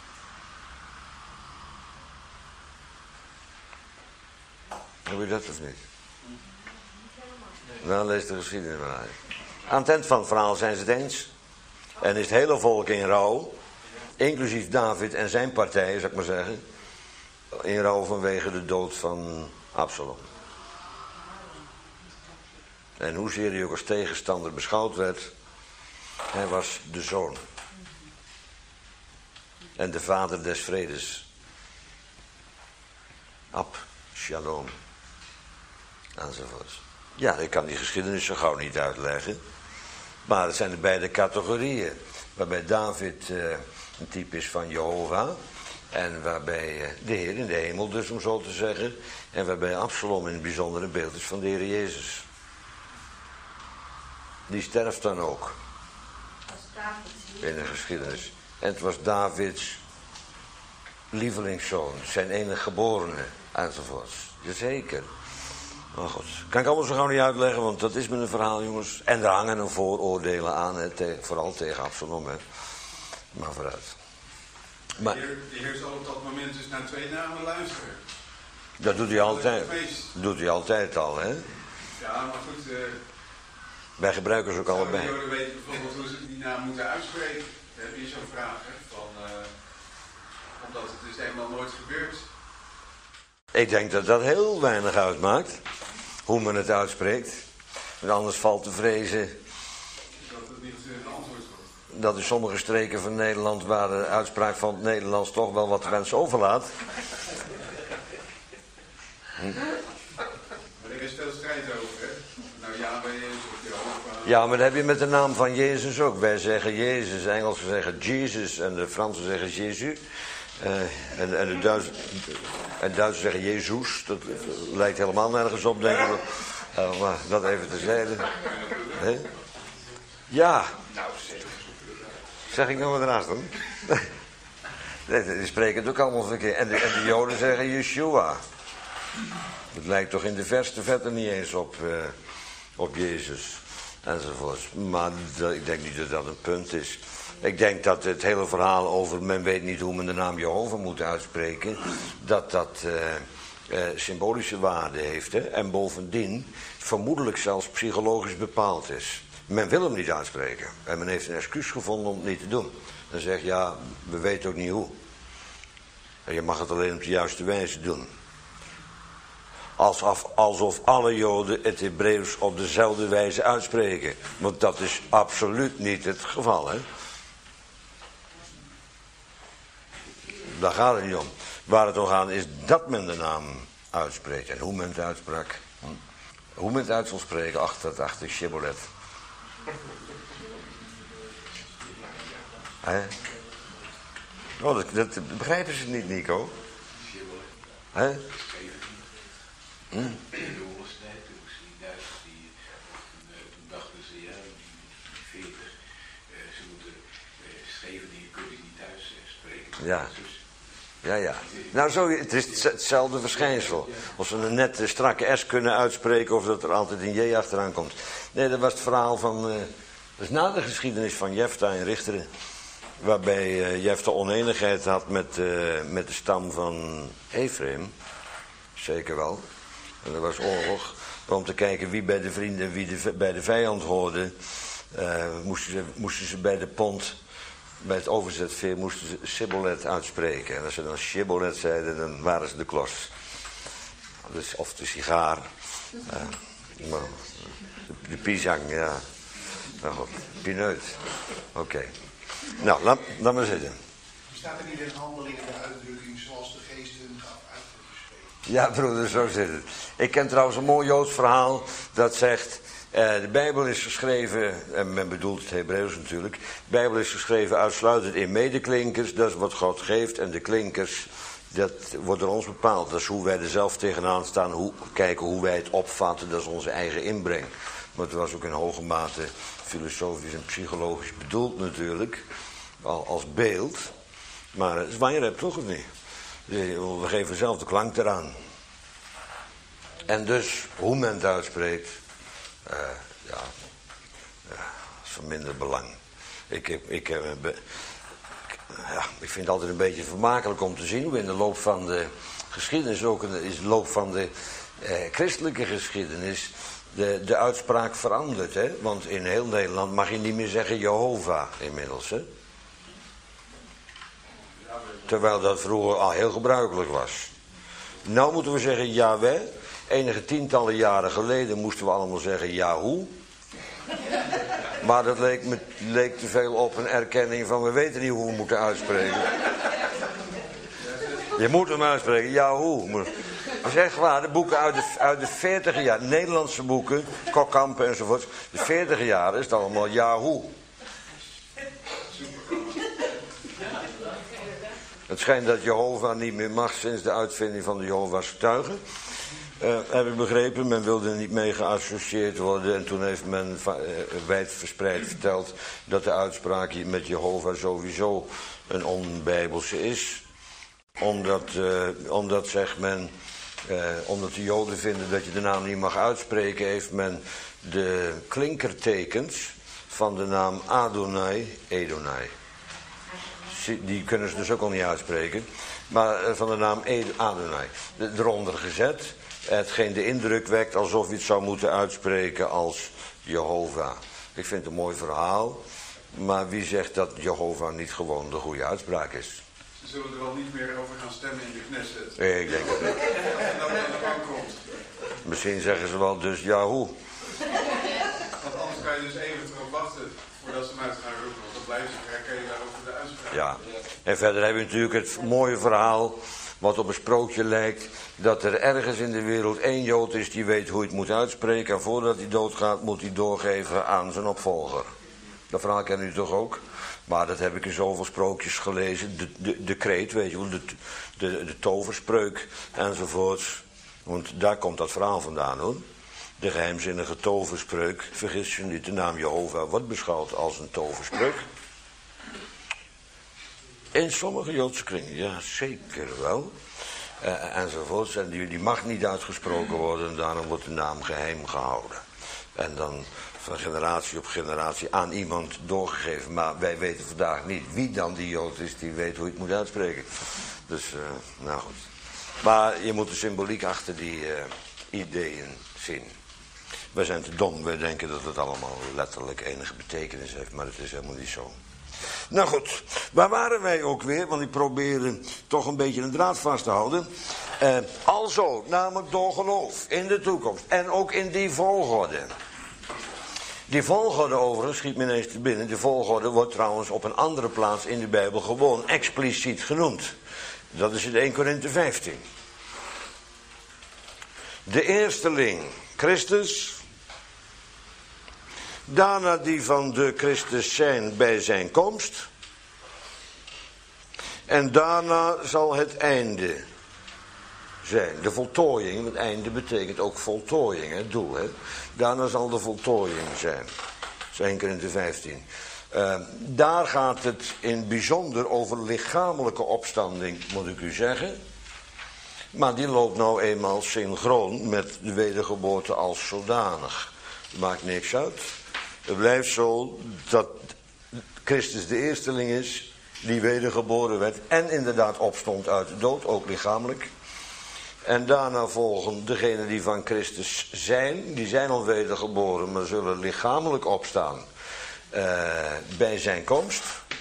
Heb je dat of niet? Nou, lees de geschiedenis maar uit. Aan het eind van het verhaal zijn ze het eens. En is het hele volk in rouw. Inclusief David en zijn partij, zou ik maar zeggen. In rouw vanwege de dood van Absalom. En hoezeer hij ook als tegenstander beschouwd werd. Hij was de zoon. En de vader des vredes. Ab, shalom. Enzovoort. Ja, ik kan die geschiedenis zo gauw niet uitleggen. Maar het zijn de beide categorieën. Waarbij David uh, een type is van Jehovah. En waarbij uh, de Heer in de hemel dus, om zo te zeggen. En waarbij Absalom in het bijzonder een beeld is van de Heer Jezus. die sterft dan ook. In de geschiedenis. En het was Davids lievelingszoon, zijn enige geborene, enzovoorts. Jazeker. Maar goed, kan ik allemaal zo gauw niet uitleggen, want dat is met een verhaal, jongens. En er hangen een vooroordelen aan, hè, te, vooral tegen Absalom, hè. Maar vooruit. Maar, de, heer, de Heer zal op dat moment dus naar twee namen luisteren. Dat doet hij altijd. Dat doet hij altijd al, hè. Ja, maar goed. Uh, Wij gebruiken ze ook allebei. De Joden weten bijvoorbeeld hoe ze die naam moeten uitspreken. Dan heb je zo'n vraag, hè, van, uh, omdat het dus helemaal nooit gebeurt. Ik denk dat dat heel weinig uitmaakt, hoe men het uitspreekt. Want anders valt te vrezen dat het niet een antwoord wordt. Dat in sommige streken van Nederland, waar de uitspraak van het Nederlands toch wel wat wens overlaat. Hm? Maar er is veel strijd over, hè? Nou, ja, bij Jezus of Jehovah. Ja, maar dat heb je met de naam van Jezus ook. Wij zeggen Jezus, de Engelsen zeggen Jesus en de Fransen zeggen Jésus. Uh, en, en de Duitsers, en Duitsers zeggen Jezus. Dat lijkt helemaal nergens op, denk ik. Uh, maar dat even terzijde. He? Ja. Zeg ik nog wat ernaast dan? Nee, die spreken het ook allemaal verkeerd. En de, en de Joden zeggen Yeshua. Het lijkt toch in de verste verte niet eens op, uh, op Jezus. Enzovoorts. Maar dat, ik denk niet dat dat een punt is. Ik denk dat het hele verhaal over men weet niet hoe men de naam Jehovah moet uitspreken, dat dat uh, uh, symbolische waarde heeft. Hè? En bovendien vermoedelijk zelfs psychologisch bepaald is. Men wil hem niet uitspreken. En men heeft een excuus gevonden om het niet te doen. Dan zegt ja, we weten ook niet hoe. En je mag het alleen op de juiste wijze doen. Alsof, alsof alle Joden het Hebreeuws op dezelfde wijze uitspreken. Want dat is absoluut niet het geval, hè. Daar gaat het niet om. Waar het om gaat is dat men de naam uitspreekt. En hoe men het uitsprak. Hm? Hoe men het uit zal spreken, achter het achter Shibboleth. Hè? Oh, dat, dat begrijpen ze niet, Nico. Hè? Hm? In de oorlogstijd, toen die Duitsers, die, toen dachten ze, ja, die veertig, ze moeten schreven die kun je niet thuis spreken. Ja. Ja, ja. Nou, zo, het is hetzelfde verschijnsel. Of ze een net strakke S kunnen uitspreken of dat er altijd een J achteraan komt. Nee, dat was het verhaal van, uh, dat is na de geschiedenis van Jefta en Richteren. Waarbij uh, Jefta oneenigheid had met, uh, met de stam van Ephraim. Zeker wel. En er was oorlog. Maar om te kijken wie bij de vrienden en wie de, bij de vijand hoorde, uh, moesten, ze, moesten ze bij de pont, bij het overzetveer, moesten ze Shibboleth uitspreken. En als ze dan Shibboleth zeiden, dan waren ze de klos. Dus, of de sigaar. Uh, maar, de, de pisang, ja. Nou goed, pineut. Oké. Okay. Nou, laat, laat maar zitten. Staat er niet in Handelingen de uitdrukking zoals de geest hun gaf uitgesproken? Ja, broeder, zo zit het. Ik ken trouwens een mooi Joods verhaal dat zegt, uh, de Bijbel is geschreven, en men bedoelt het Hebreeuws natuurlijk, de Bijbel is geschreven uitsluitend in medeklinkers, dat is wat God geeft, en de klinkers, dat wordt door ons bepaald. Dat is hoe wij er zelf tegenaan staan, hoe, kijken hoe wij het opvatten, dat is onze eigen inbreng. Maar het was ook in hoge mate filosofisch en psychologisch bedoeld natuurlijk, als beeld. Maar het is waar je hebt, toch of niet? We geven zelf de klank eraan. En dus, hoe men het uitspreekt, uh, ja, ja, is van minder belang. Ik, ik, ik, uh, be, ik, ja, ik vind het altijd een beetje vermakelijk om te zien hoe in de loop van de geschiedenis, ook in de, in de loop van de uh, christelijke geschiedenis, de, de uitspraak verandert. Hè? Want in heel Nederland mag je niet meer zeggen Jehovah inmiddels, hè? Terwijl dat vroeger al heel gebruikelijk was. Nou moeten we zeggen Yahweh. Enige tientallen jaren geleden moesten we allemaal zeggen Yahoo. Maar dat leek, me, leek te veel op een erkenning van we weten niet hoe we moeten uitspreken. Je moet hem uitspreken, Yahoo. Dat is echt waar, de boeken uit de, uit de veertiger jaren, Nederlandse boeken, Kokkampen enzovoort. De veertiger jaren is het allemaal Yahoo. Het schijnt dat Jehovah niet meer mag sinds de uitvinding van de Jehovah's getuigen. Uh, heb ik begrepen, men wilde er niet mee geassocieerd worden. En toen heeft men uh, wijdverspreid verteld dat de uitspraak met Jehovah sowieso een onbijbelse is. Omdat, uh, omdat zegt men, uh, omdat de Joden vinden dat je de naam niet mag uitspreken, heeft men de klinkertekens van de naam Adonai, Edonai. Die kunnen ze dus ook al niet uitspreken. Maar uh, van de naam Adonai eronder gezet. Hetgeen de indruk wekt alsof je het zou moeten uitspreken als Jehovah. Ik vind het een mooi verhaal. Maar wie zegt dat Jehovah niet gewoon de goede uitspraak is? Ze zullen er wel niet meer over gaan stemmen in de Knesset. Nee, ik denk het niet. En dat het aan de bank komt. Misschien zeggen ze wel dus Yahoo. Want anders kan je dus even erop wachten voordat ze hem uit gaan roepen. Want dan blijven ze herkennen over de uitspraak. Ja. En verder hebben we natuurlijk het mooie verhaal, wat op een sprookje lijkt, dat er ergens in de wereld één Jood is die weet hoe hij het moet uitspreken. En voordat hij doodgaat moet hij doorgeven aan zijn opvolger. Dat verhaal kennen u toch ook? Maar dat heb ik in zoveel sprookjes gelezen. De, de, de kreet, weet je wel, de, de, de toverspreuk enzovoorts. Want daar komt dat verhaal vandaan hoor. De geheimzinnige toverspreuk, vergis je niet, de naam Jehovah wordt beschouwd als een toverspreuk. In sommige Joodse kringen, ja zeker wel. Uh, enzovoorts. En die, die mag niet uitgesproken worden en daarom wordt de naam geheim gehouden. En dan van generatie op generatie aan iemand doorgegeven. Maar wij weten vandaag niet wie dan die Jood is die weet hoe je het moet uitspreken. Dus, uh, nou goed. Maar je moet de symboliek achter die uh, ideeën zien. Wij zijn te dom, wij denken dat het allemaal letterlijk enige betekenis heeft, maar het is helemaal niet zo. Nou goed, waar waren wij ook weer? Want ik probeer toch een beetje een draad vast te houden. Uh, alzo, namelijk door geloof in de toekomst. En ook in die volgorde. Die volgorde overigens, schiet me ineens te binnen. De volgorde wordt trouwens op een andere plaats in de Bijbel gewoon expliciet genoemd. Dat is in Eerste Korinthe vijftien. De eersteling, Christus. Daarna die van de Christus zijn bij zijn komst. En daarna zal het einde zijn. De voltooiing, het einde betekent ook voltooiing, het doel. Hè? Daarna zal de voltooiing zijn. Dat is Eerste Korinthe vijftien. Uh, daar gaat het in bijzonder over lichamelijke opstanding, moet ik u zeggen. Maar die loopt nou eenmaal synchroon met de wedergeboorte als zodanig. Maakt niks uit. Het blijft zo dat Christus de eersteling is die wedergeboren werd en inderdaad opstond uit de dood, ook lichamelijk. En daarna volgen degenen die van Christus zijn, die zijn al wedergeboren, maar zullen lichamelijk opstaan uh, bij zijn komst.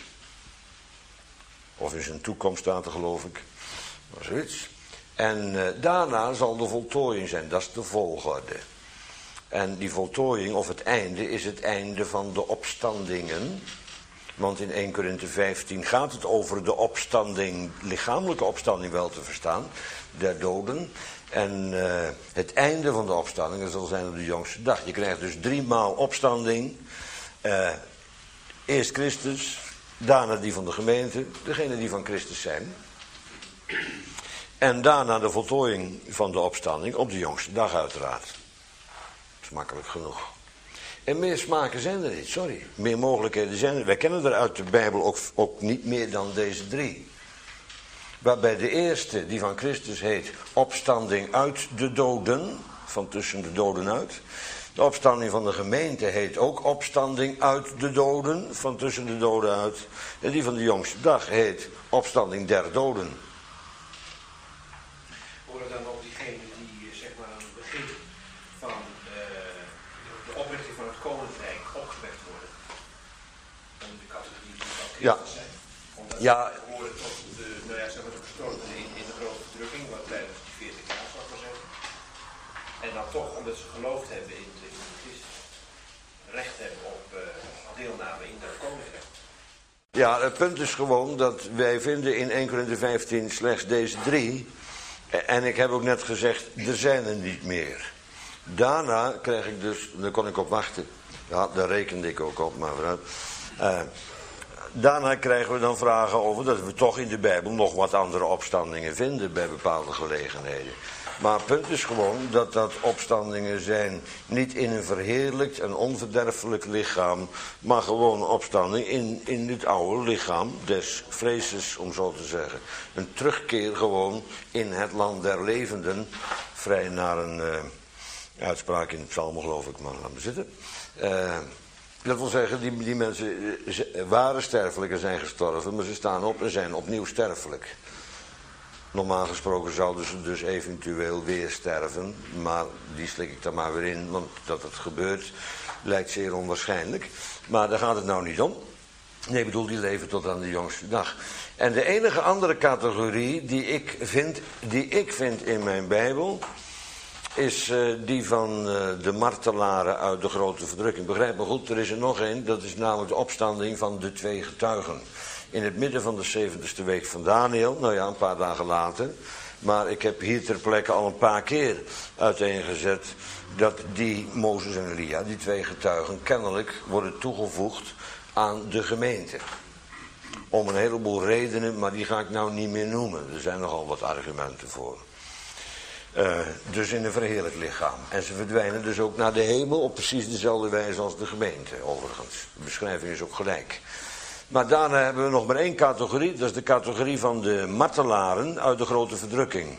Of in zijn toekomst staat er, geloof ik. Maar zoiets. En uh, daarna zal de voltooiing zijn, dat is de volgorde. En die voltooiing, of het einde, is het einde van de opstandingen. Want in Eerste Korinthe vijftien gaat het over de opstanding, lichamelijke opstanding wel te verstaan, der doden. En uh, het einde van de opstandingen zal zijn op de jongste dag. Je krijgt dus driemaal opstanding. Uh, eerst Christus, daarna die van de gemeente, degene die van Christus zijn. En daarna de voltooiing van de opstanding op de jongste dag uiteraard. Dat is makkelijk genoeg. En meer smaken zijn er niet, sorry. Meer mogelijkheden zijn er. Wij kennen er uit de Bijbel ook, ook niet meer dan deze drie. Waarbij de eerste, die van Christus heet, opstanding uit de doden, van tussen de doden uit. De opstanding van de gemeente heet ook opstanding uit de doden, van tussen de doden uit. En die van de jongste dag heet opstanding der doden. Worden dan ook diegenen die zeg maar aan het begin van uh, de oprichting van het koninkrijk opgewekt worden? Onder de categorie die van Ja. Christus zijn? Omdat Ja. ze behoren tot de, nou ja, zeg maar de gestorven in, in de grote verdrukking, wat tijdens die veertig jaar zal ik maar zeggen. En dan toch, omdat ze geloofd hebben in de, in de Christus, recht hebben op uh, deelname in dat koninkrijk. Ja, het punt is gewoon dat wij vinden in Eerste Korinthe vijftien slechts deze drie. En ik heb ook net gezegd, er zijn er niet meer. Daarna krijg ik dus, daar kon ik op wachten. Ja, daar rekende ik ook op, maar vooruit. Uh, daarna krijgen we dan vragen over dat we toch in de Bijbel nog wat andere opstandingen vinden bij bepaalde gelegenheden. Maar het punt is gewoon dat dat opstandingen zijn niet in een verheerlijkt en onverderfelijk lichaam, maar gewoon een opstanding in, in het oude lichaam des vreezes, om zo te zeggen. Een terugkeer gewoon in het land der levenden, vrij naar een uh, uitspraak in het psalm, geloof ik, maar laat me zitten. Uh, dat wil zeggen, die, die mensen uh, waren sterfelijken, zijn gestorven, maar ze staan op en zijn opnieuw sterfelijk. Normaal gesproken zouden ze dus eventueel weer sterven, maar die slik ik er maar weer in, want dat het gebeurt lijkt zeer onwaarschijnlijk. Maar daar gaat het nou niet om. Nee, ik bedoel, die leven tot aan de jongste dag. En de enige andere categorie die ik vind, die ik vind in mijn Bijbel, is uh, die van uh, de martelaren uit de grote verdrukking. Begrijp me goed, er is er nog één, dat is namelijk de opstanding van de twee getuigen. In het midden van de zeventigste week van Daniel, nou ja, een paar dagen later. Maar ik heb hier ter plekke al een paar keer uiteengezet dat die Mozes en Elia, die twee getuigen, kennelijk worden toegevoegd aan de gemeente. Om een heleboel redenen, maar die ga ik nou niet meer noemen. Er zijn nogal wat argumenten voor. Uh, dus in een verheerlijk lichaam. En ze verdwijnen dus ook naar de hemel op precies dezelfde wijze als de gemeente, overigens. De beschrijving is ook gelijk. Maar daarna hebben we nog maar één categorie. Dat is de categorie van de martelaren uit de grote verdrukking.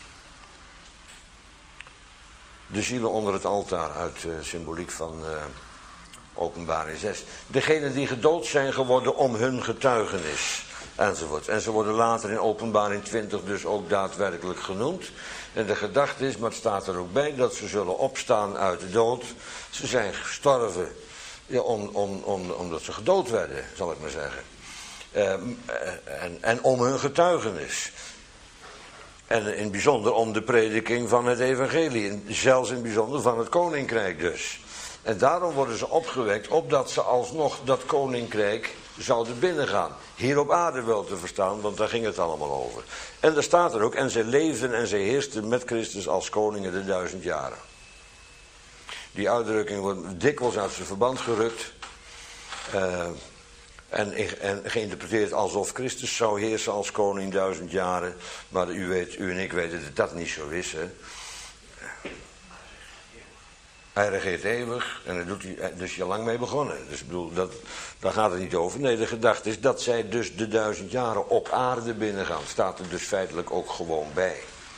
De zielen onder het altaar uit uh, symboliek van uh, Openbaring zes. Degenen die gedood zijn geworden om hun getuigenis. Enzovoort. En ze worden later in Openbaring twintig dus ook daadwerkelijk genoemd. En de gedachte is, maar het staat er ook bij, dat ze zullen opstaan uit de dood. Ze zijn gestorven. Ja, om, om, om, omdat ze gedood werden, zal ik maar zeggen. Uh, en, en om hun getuigenis. En in het bijzonder om de prediking van het evangelie. En zelfs in het bijzonder van het koninkrijk dus. En daarom worden ze opgewekt, opdat ze alsnog dat koninkrijk zouden binnengaan. Hier op aarde wel te verstaan, want daar ging het allemaal over. En daar staat er ook, en zij leefden en zij heersten met Christus als koningen de duizend jaren. Die uitdrukking wordt dikwijls uit zijn verband gerukt. Uh, en, en geïnterpreteerd alsof Christus zou heersen als koning duizend jaren. Maar u, weet, u en ik weten dat dat niet zo is. Hè? Hij regeert eeuwig en daar doet hij dus al lang mee begonnen. Dus ik bedoel, dat, daar gaat het niet over. Nee, de gedachte is dat zij dus de duizend jaren op aarde binnengaan. Staat er dus feitelijk ook gewoon bij.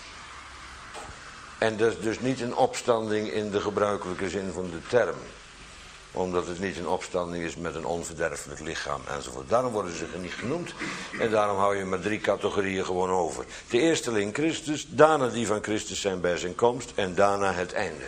En dat is dus niet een opstanding in de gebruikelijke zin van de term. Omdat het niet een opstanding is met een onverderfelijk lichaam enzovoort. Daarom worden ze niet genoemd. En daarom hou je maar drie categorieën gewoon over. De eersteling Christus, daarna die van Christus zijn bij zijn komst en daarna het einde.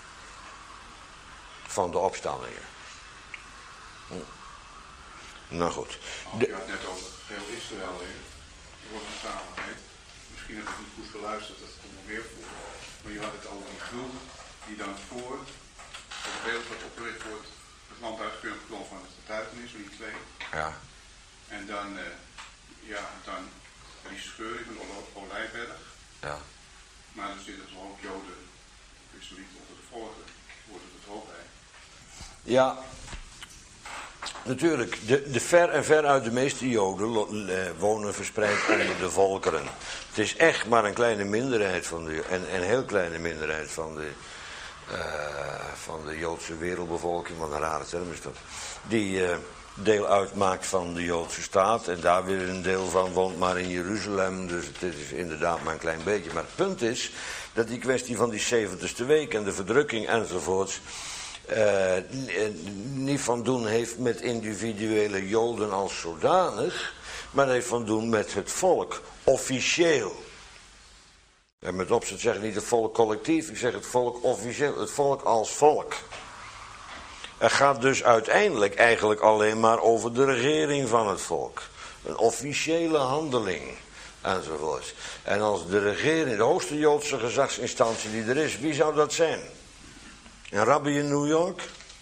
Van de opstandingen. Hm. Nou goed. Oh, je had net over heel Israël. Er wordt een samenheid. Misschien heb ik niet goed geluisterd, dat komt nog meer voor. Maar je had het over die groep die dan voor het beeld wat opgericht wordt, het land uitgevoerd komt van het getuigenis, die twee. Ja. En dan, uh, ja, dan die scheuring van de Olijfberg. Ja. Maar dan zitten er ook Joden, Israëlieten onder de volken, wordt het het ook bij. Ja. Natuurlijk, de, de ver en ver uit de meeste Joden wonen verspreid onder de volkeren. Het is echt maar een kleine minderheid van de, en een heel kleine minderheid van de, uh, van de Joodse wereldbevolking, wat een rare term is dat, die uh, deel uitmaakt van de Joodse staat. En daar weer een deel van woont maar in Jeruzalem, dus het is inderdaad maar een klein beetje. Maar het punt is dat die kwestie van die zeventigste week en de verdrukking enzovoorts, Uh, niet van doen heeft met individuele Joden als zodanig, maar heeft van doen met het volk, officieel. En met opzet zeg ik niet het volk collectief, ik zeg het volk officieel, het volk als volk. Het gaat dus uiteindelijk eigenlijk alleen maar over de regering van het volk. Een officiële handeling, enzovoort. En als de regering, de hoogste Joodse gezagsinstantie die er is, wie zou dat zijn? Een rabbi in New York?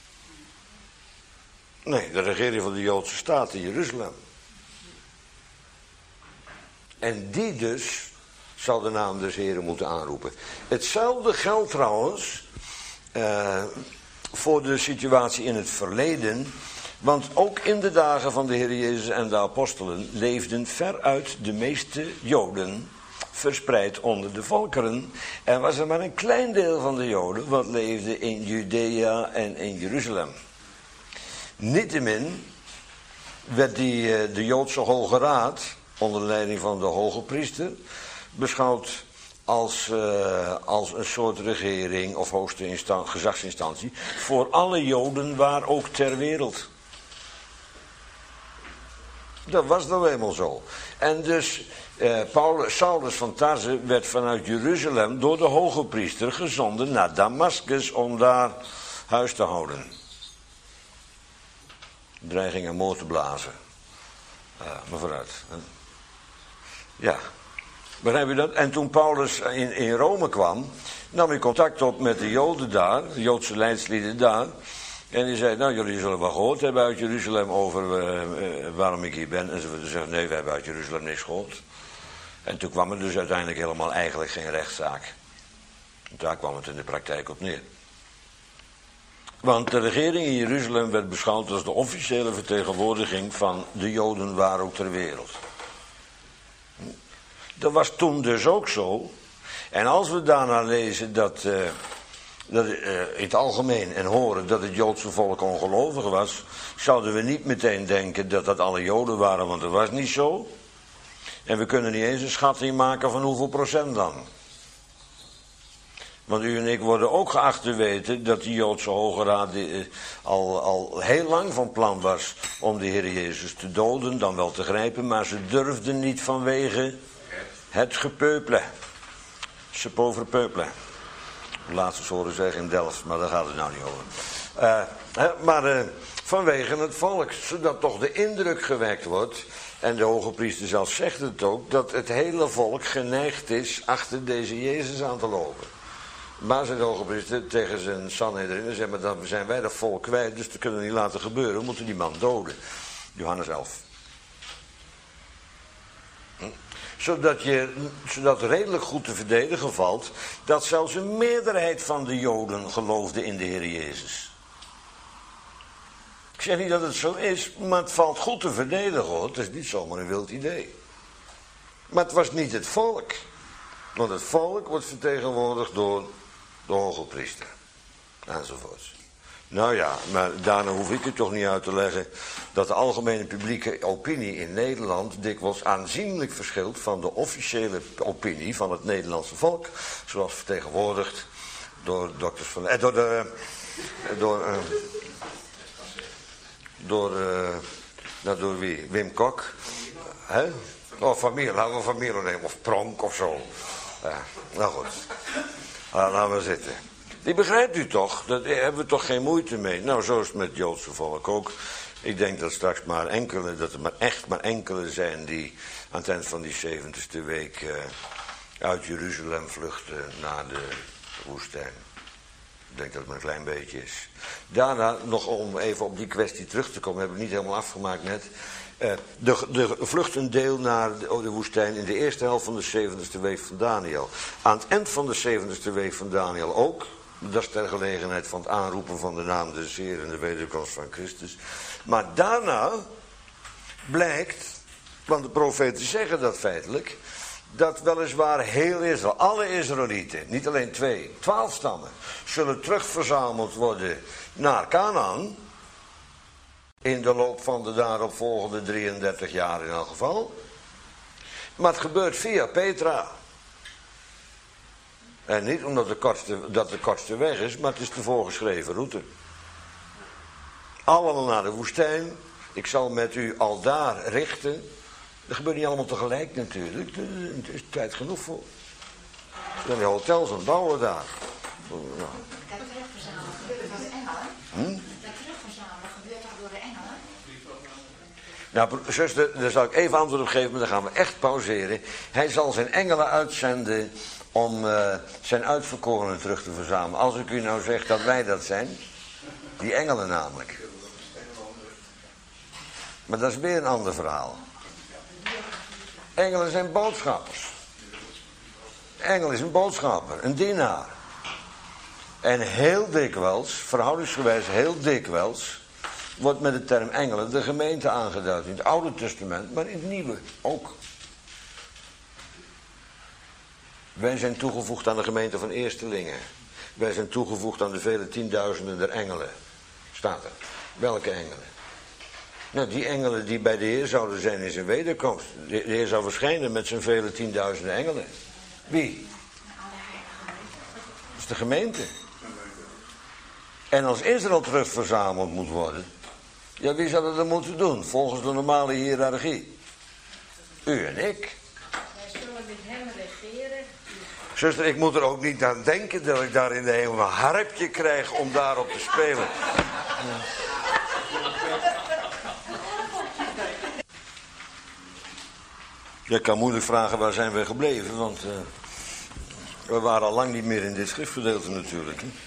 Nee, de regering van de Joodse staat in Jeruzalem. En die dus zal de naam des Heren moeten aanroepen. Hetzelfde geldt trouwens uh, voor de situatie in het verleden Want ook in de dagen van de Heer Jezus en de apostelen leefden veruit de meeste Joden verspreid onder de volkeren. En was er maar een klein deel van de Joden wat leefde in Judea en in Jeruzalem. Niettemin werd die, de Joodse Hoge Raad, onder leiding van de hoge priester, beschouwd als, uh, als een soort regering of hoogste instan- gezagsinstantie voor alle Joden, waar ook ter wereld. Dat was nou eenmaal zo. En dus eh, Paulus, Saulus van Tarse werd vanuit Jeruzalem door de hoge priester gezonden naar Damascus om daar huis te houden. Dreiging en moord te blazen. Uh, maar vooruit. Ja, begrijp je dat? En toen Paulus in, in Rome kwam, nam hij contact op met de Joden daar, de Joodse leidslieden daar. En die zei, nou, jullie zullen wel gehoord hebben uit Jeruzalem over uh, uh, waarom ik hier ben. En ze zeiden, nee, wij hebben uit Jeruzalem niks gehoord. En toen kwam er dus uiteindelijk helemaal eigenlijk geen rechtszaak. En daar kwam het in de praktijk op neer. Want de regering in Jeruzalem werd beschouwd als de officiële vertegenwoordiging van de Joden waar ook ter wereld. Dat was toen dus ook zo. En als we daarna lezen dat, uh, dat uh, in het algemeen en horen dat het Joodse volk ongelovig was, zouden we niet meteen denken dat dat alle Joden waren, want dat was niet zo. En we kunnen niet eens een schatting maken van hoeveel procent dan. Want u en ik worden ook geacht te weten dat die Joodse Hoge Raad die, al, al heel lang van plan was om de Heer Jezus te doden, dan wel te grijpen, maar ze durfden niet vanwege het gepeupelen. Se pauvre peuple. Laatst eens horen zeggen in Delft, maar daar gaat het nou niet over. Uh, hè, maar uh, vanwege het volk, zodat toch de indruk gewekt wordt, en de hoge priester zelf zegt het ook, dat het hele volk geneigd is achter deze Jezus aan te lopen. Maar zei de hoge priester tegen zijn Sanhedrin en zei, maar dan zijn wij dat volk kwijt, dus dat kunnen we niet laten gebeuren, we moeten die man doden. Johannes elf. Hm? Zodat, je, zodat redelijk goed te verdedigen valt dat zelfs een meerderheid van de Joden geloofde in de Heer Jezus. Ik zeg niet dat het zo is, maar het valt goed te verdedigen hoor. Het is niet zomaar een wild idee. Maar het was niet het volk. Want het volk wordt vertegenwoordigd door de hoge priester. Enzovoorts. Nou ja, maar daarna hoef ik het toch niet uit te leggen dat de algemene publieke opinie in Nederland dikwijls aanzienlijk verschilt van de officiële opinie van het Nederlandse volk, zoals vertegenwoordigd door dokters van, eh, door de, eh, door, eh, door, eh, nou door wie? Wim Kok, hè? Of Van Mierlo, laten we Van Mierlo nemen, of Pronk of zo. Ja, nou goed, laten we zitten. Die begrijpt u toch? Daar hebben we toch geen moeite mee. Nou, zo is het met het Joodse volk ook. Ik denk dat straks maar enkele, dat er maar echt maar enkele zijn die aan het eind van die zeventigste week uh, uit Jeruzalem vluchten naar de woestijn. Ik denk dat het maar een klein beetje is. Daarna, nog om even op die kwestie terug te komen, heb ik niet helemaal afgemaakt net. Uh, de, de vluchten deel naar de, de woestijn in de eerste helft van de zeventigste week van Daniel. Aan het eind van de zeventigste week van Daniel ook. Dat is ter gelegenheid van het aanroepen van de naam des Heeren en de wederkomst van Christus. Maar daarna blijkt, want de profeten zeggen dat feitelijk, dat weliswaar heel Israël, alle Israëlieten, niet alleen twee, twaalf stammen, zullen terugverzameld worden naar Kanaan. In de loop van de daaropvolgende drieëndertig jaar in elk geval. Maar het gebeurt via Petra. En niet omdat de kortste, dat de kortste weg is, maar het is de voorgeschreven route. Allemaal naar de woestijn. Ik zal met u al daar richten. Dat gebeurt niet allemaal tegelijk natuurlijk. Er is tijd genoeg voor. Er zijn die hotels aan het bouwen daar. Dat terugverzamelen gebeurt door de engelen. Hm? Dat terugverzamelen gebeurt toch door de engelen? Nou, zuster, daar zal ik even antwoord op geven, maar dan gaan we echt pauzeren. Hij zal zijn engelen uitzenden om uh, zijn uitverkorenen terug te verzamelen. Als ik u nou zeg dat wij dat zijn, die engelen namelijk. Maar dat is weer een ander verhaal. Engelen zijn boodschappers. Engel is een boodschapper, een dienaar. En heel dikwijls, verhoudingsgewijs heel dikwijls, wordt met de term engelen de gemeente aangeduid. In het Oude Testament, maar in het Nieuwe ook. Wij zijn toegevoegd aan de gemeente van eerstelingen. Wij zijn toegevoegd aan de vele tienduizenden der engelen. Staat er. Welke engelen? Nou, die engelen die bij de Heer zouden zijn in zijn wederkomst. De Heer zou verschijnen met zijn vele tienduizenden engelen. Wie? Dat is de gemeente. En als Israël terug verzameld moet worden, ja, wie zou dat dan moeten doen? Volgens de normale hiërarchie. U en ik. Wij zullen met hem regeren. Zuster, ik moet er ook niet aan denken dat ik daar in de hemel een harpje krijg om daarop te spelen. Ja. Je kan moeilijk vragen waar zijn we gebleven, want uh, we waren al lang niet meer in dit schriftgedeelte natuurlijk. Hè?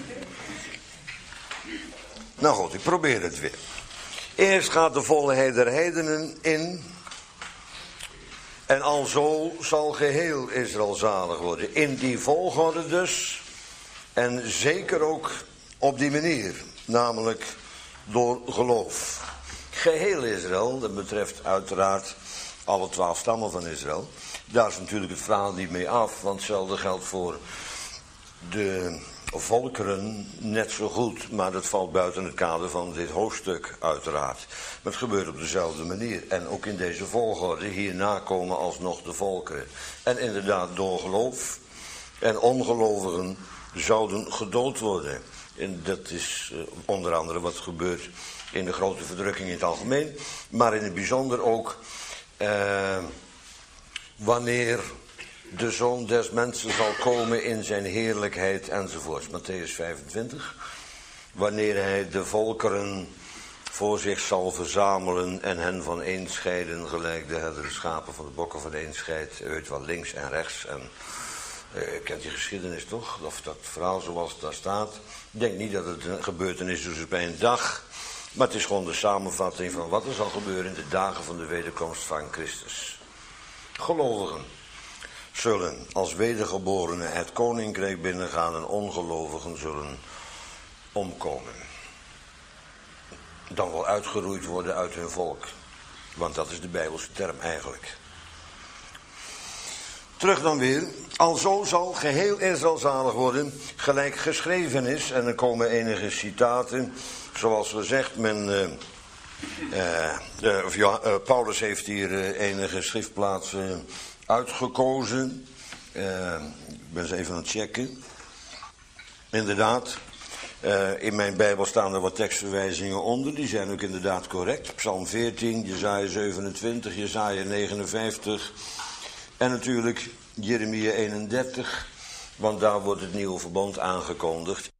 Nou goed, ik probeer het weer. Eerst gaat de volheid der heidenen in. En alzo zal geheel Israël zalig worden. In die volgorde dus. En zeker ook op die manier. Namelijk door geloof. Geheel Israël, dat betreft uiteraard alle twaalf stammen van Israël. Daar is natuurlijk het verhaal niet mee af. Want hetzelfde geldt voor de volkeren net zo goed. Maar dat valt buiten het kader van dit hoofdstuk uiteraard. Maar het gebeurt op dezelfde manier. En ook in deze volgorde. Hierna komen alsnog de volkeren. En inderdaad door geloof. En ongelovigen zouden gedood worden. En dat is uh, onder andere wat gebeurt in de grote verdrukking in het algemeen. Maar in het bijzonder ook uh, wanneer de Zoon des Mensen zal komen in zijn heerlijkheid enzovoorts. Matthäus vijfentwintig. Wanneer hij de volkeren voor zich zal verzamelen en hen van een scheiden, gelijk de herdere schapen van de bokken van een scheidt. U weet wel, links en rechts. En uh, kent die geschiedenis toch? Of dat verhaal zoals het daar staat. Ik denk niet dat het een gebeurtenis is bij een dag. Maar het is gewoon de samenvatting van wat er zal gebeuren in de dagen van de wederkomst van Christus. Gelovigen zullen als wedergeborenen het koninkrijk binnengaan en ongelovigen zullen omkomen. Dan wel uitgeroeid worden uit hun volk. Want dat is de Bijbelse term eigenlijk. Terug dan weer. Alzo zal geheel Israël zalig worden, gelijk geschreven is. En er komen enige citaten. Zoals gezegd, men, uh, uh, uh, of ja, uh, Paulus heeft hier uh, enige schriftplaatsen uitgekozen. Uh, ik ben ze even aan het checken. Inderdaad. Uh, in mijn Bijbel staan er wat tekstverwijzingen onder. Die zijn ook inderdaad correct. Psalm veertien, Jesaja zevenentwintig, Jesaja negenenvijftig. En natuurlijk Jeremia eenendertig. Want daar wordt het nieuwe verbond aangekondigd.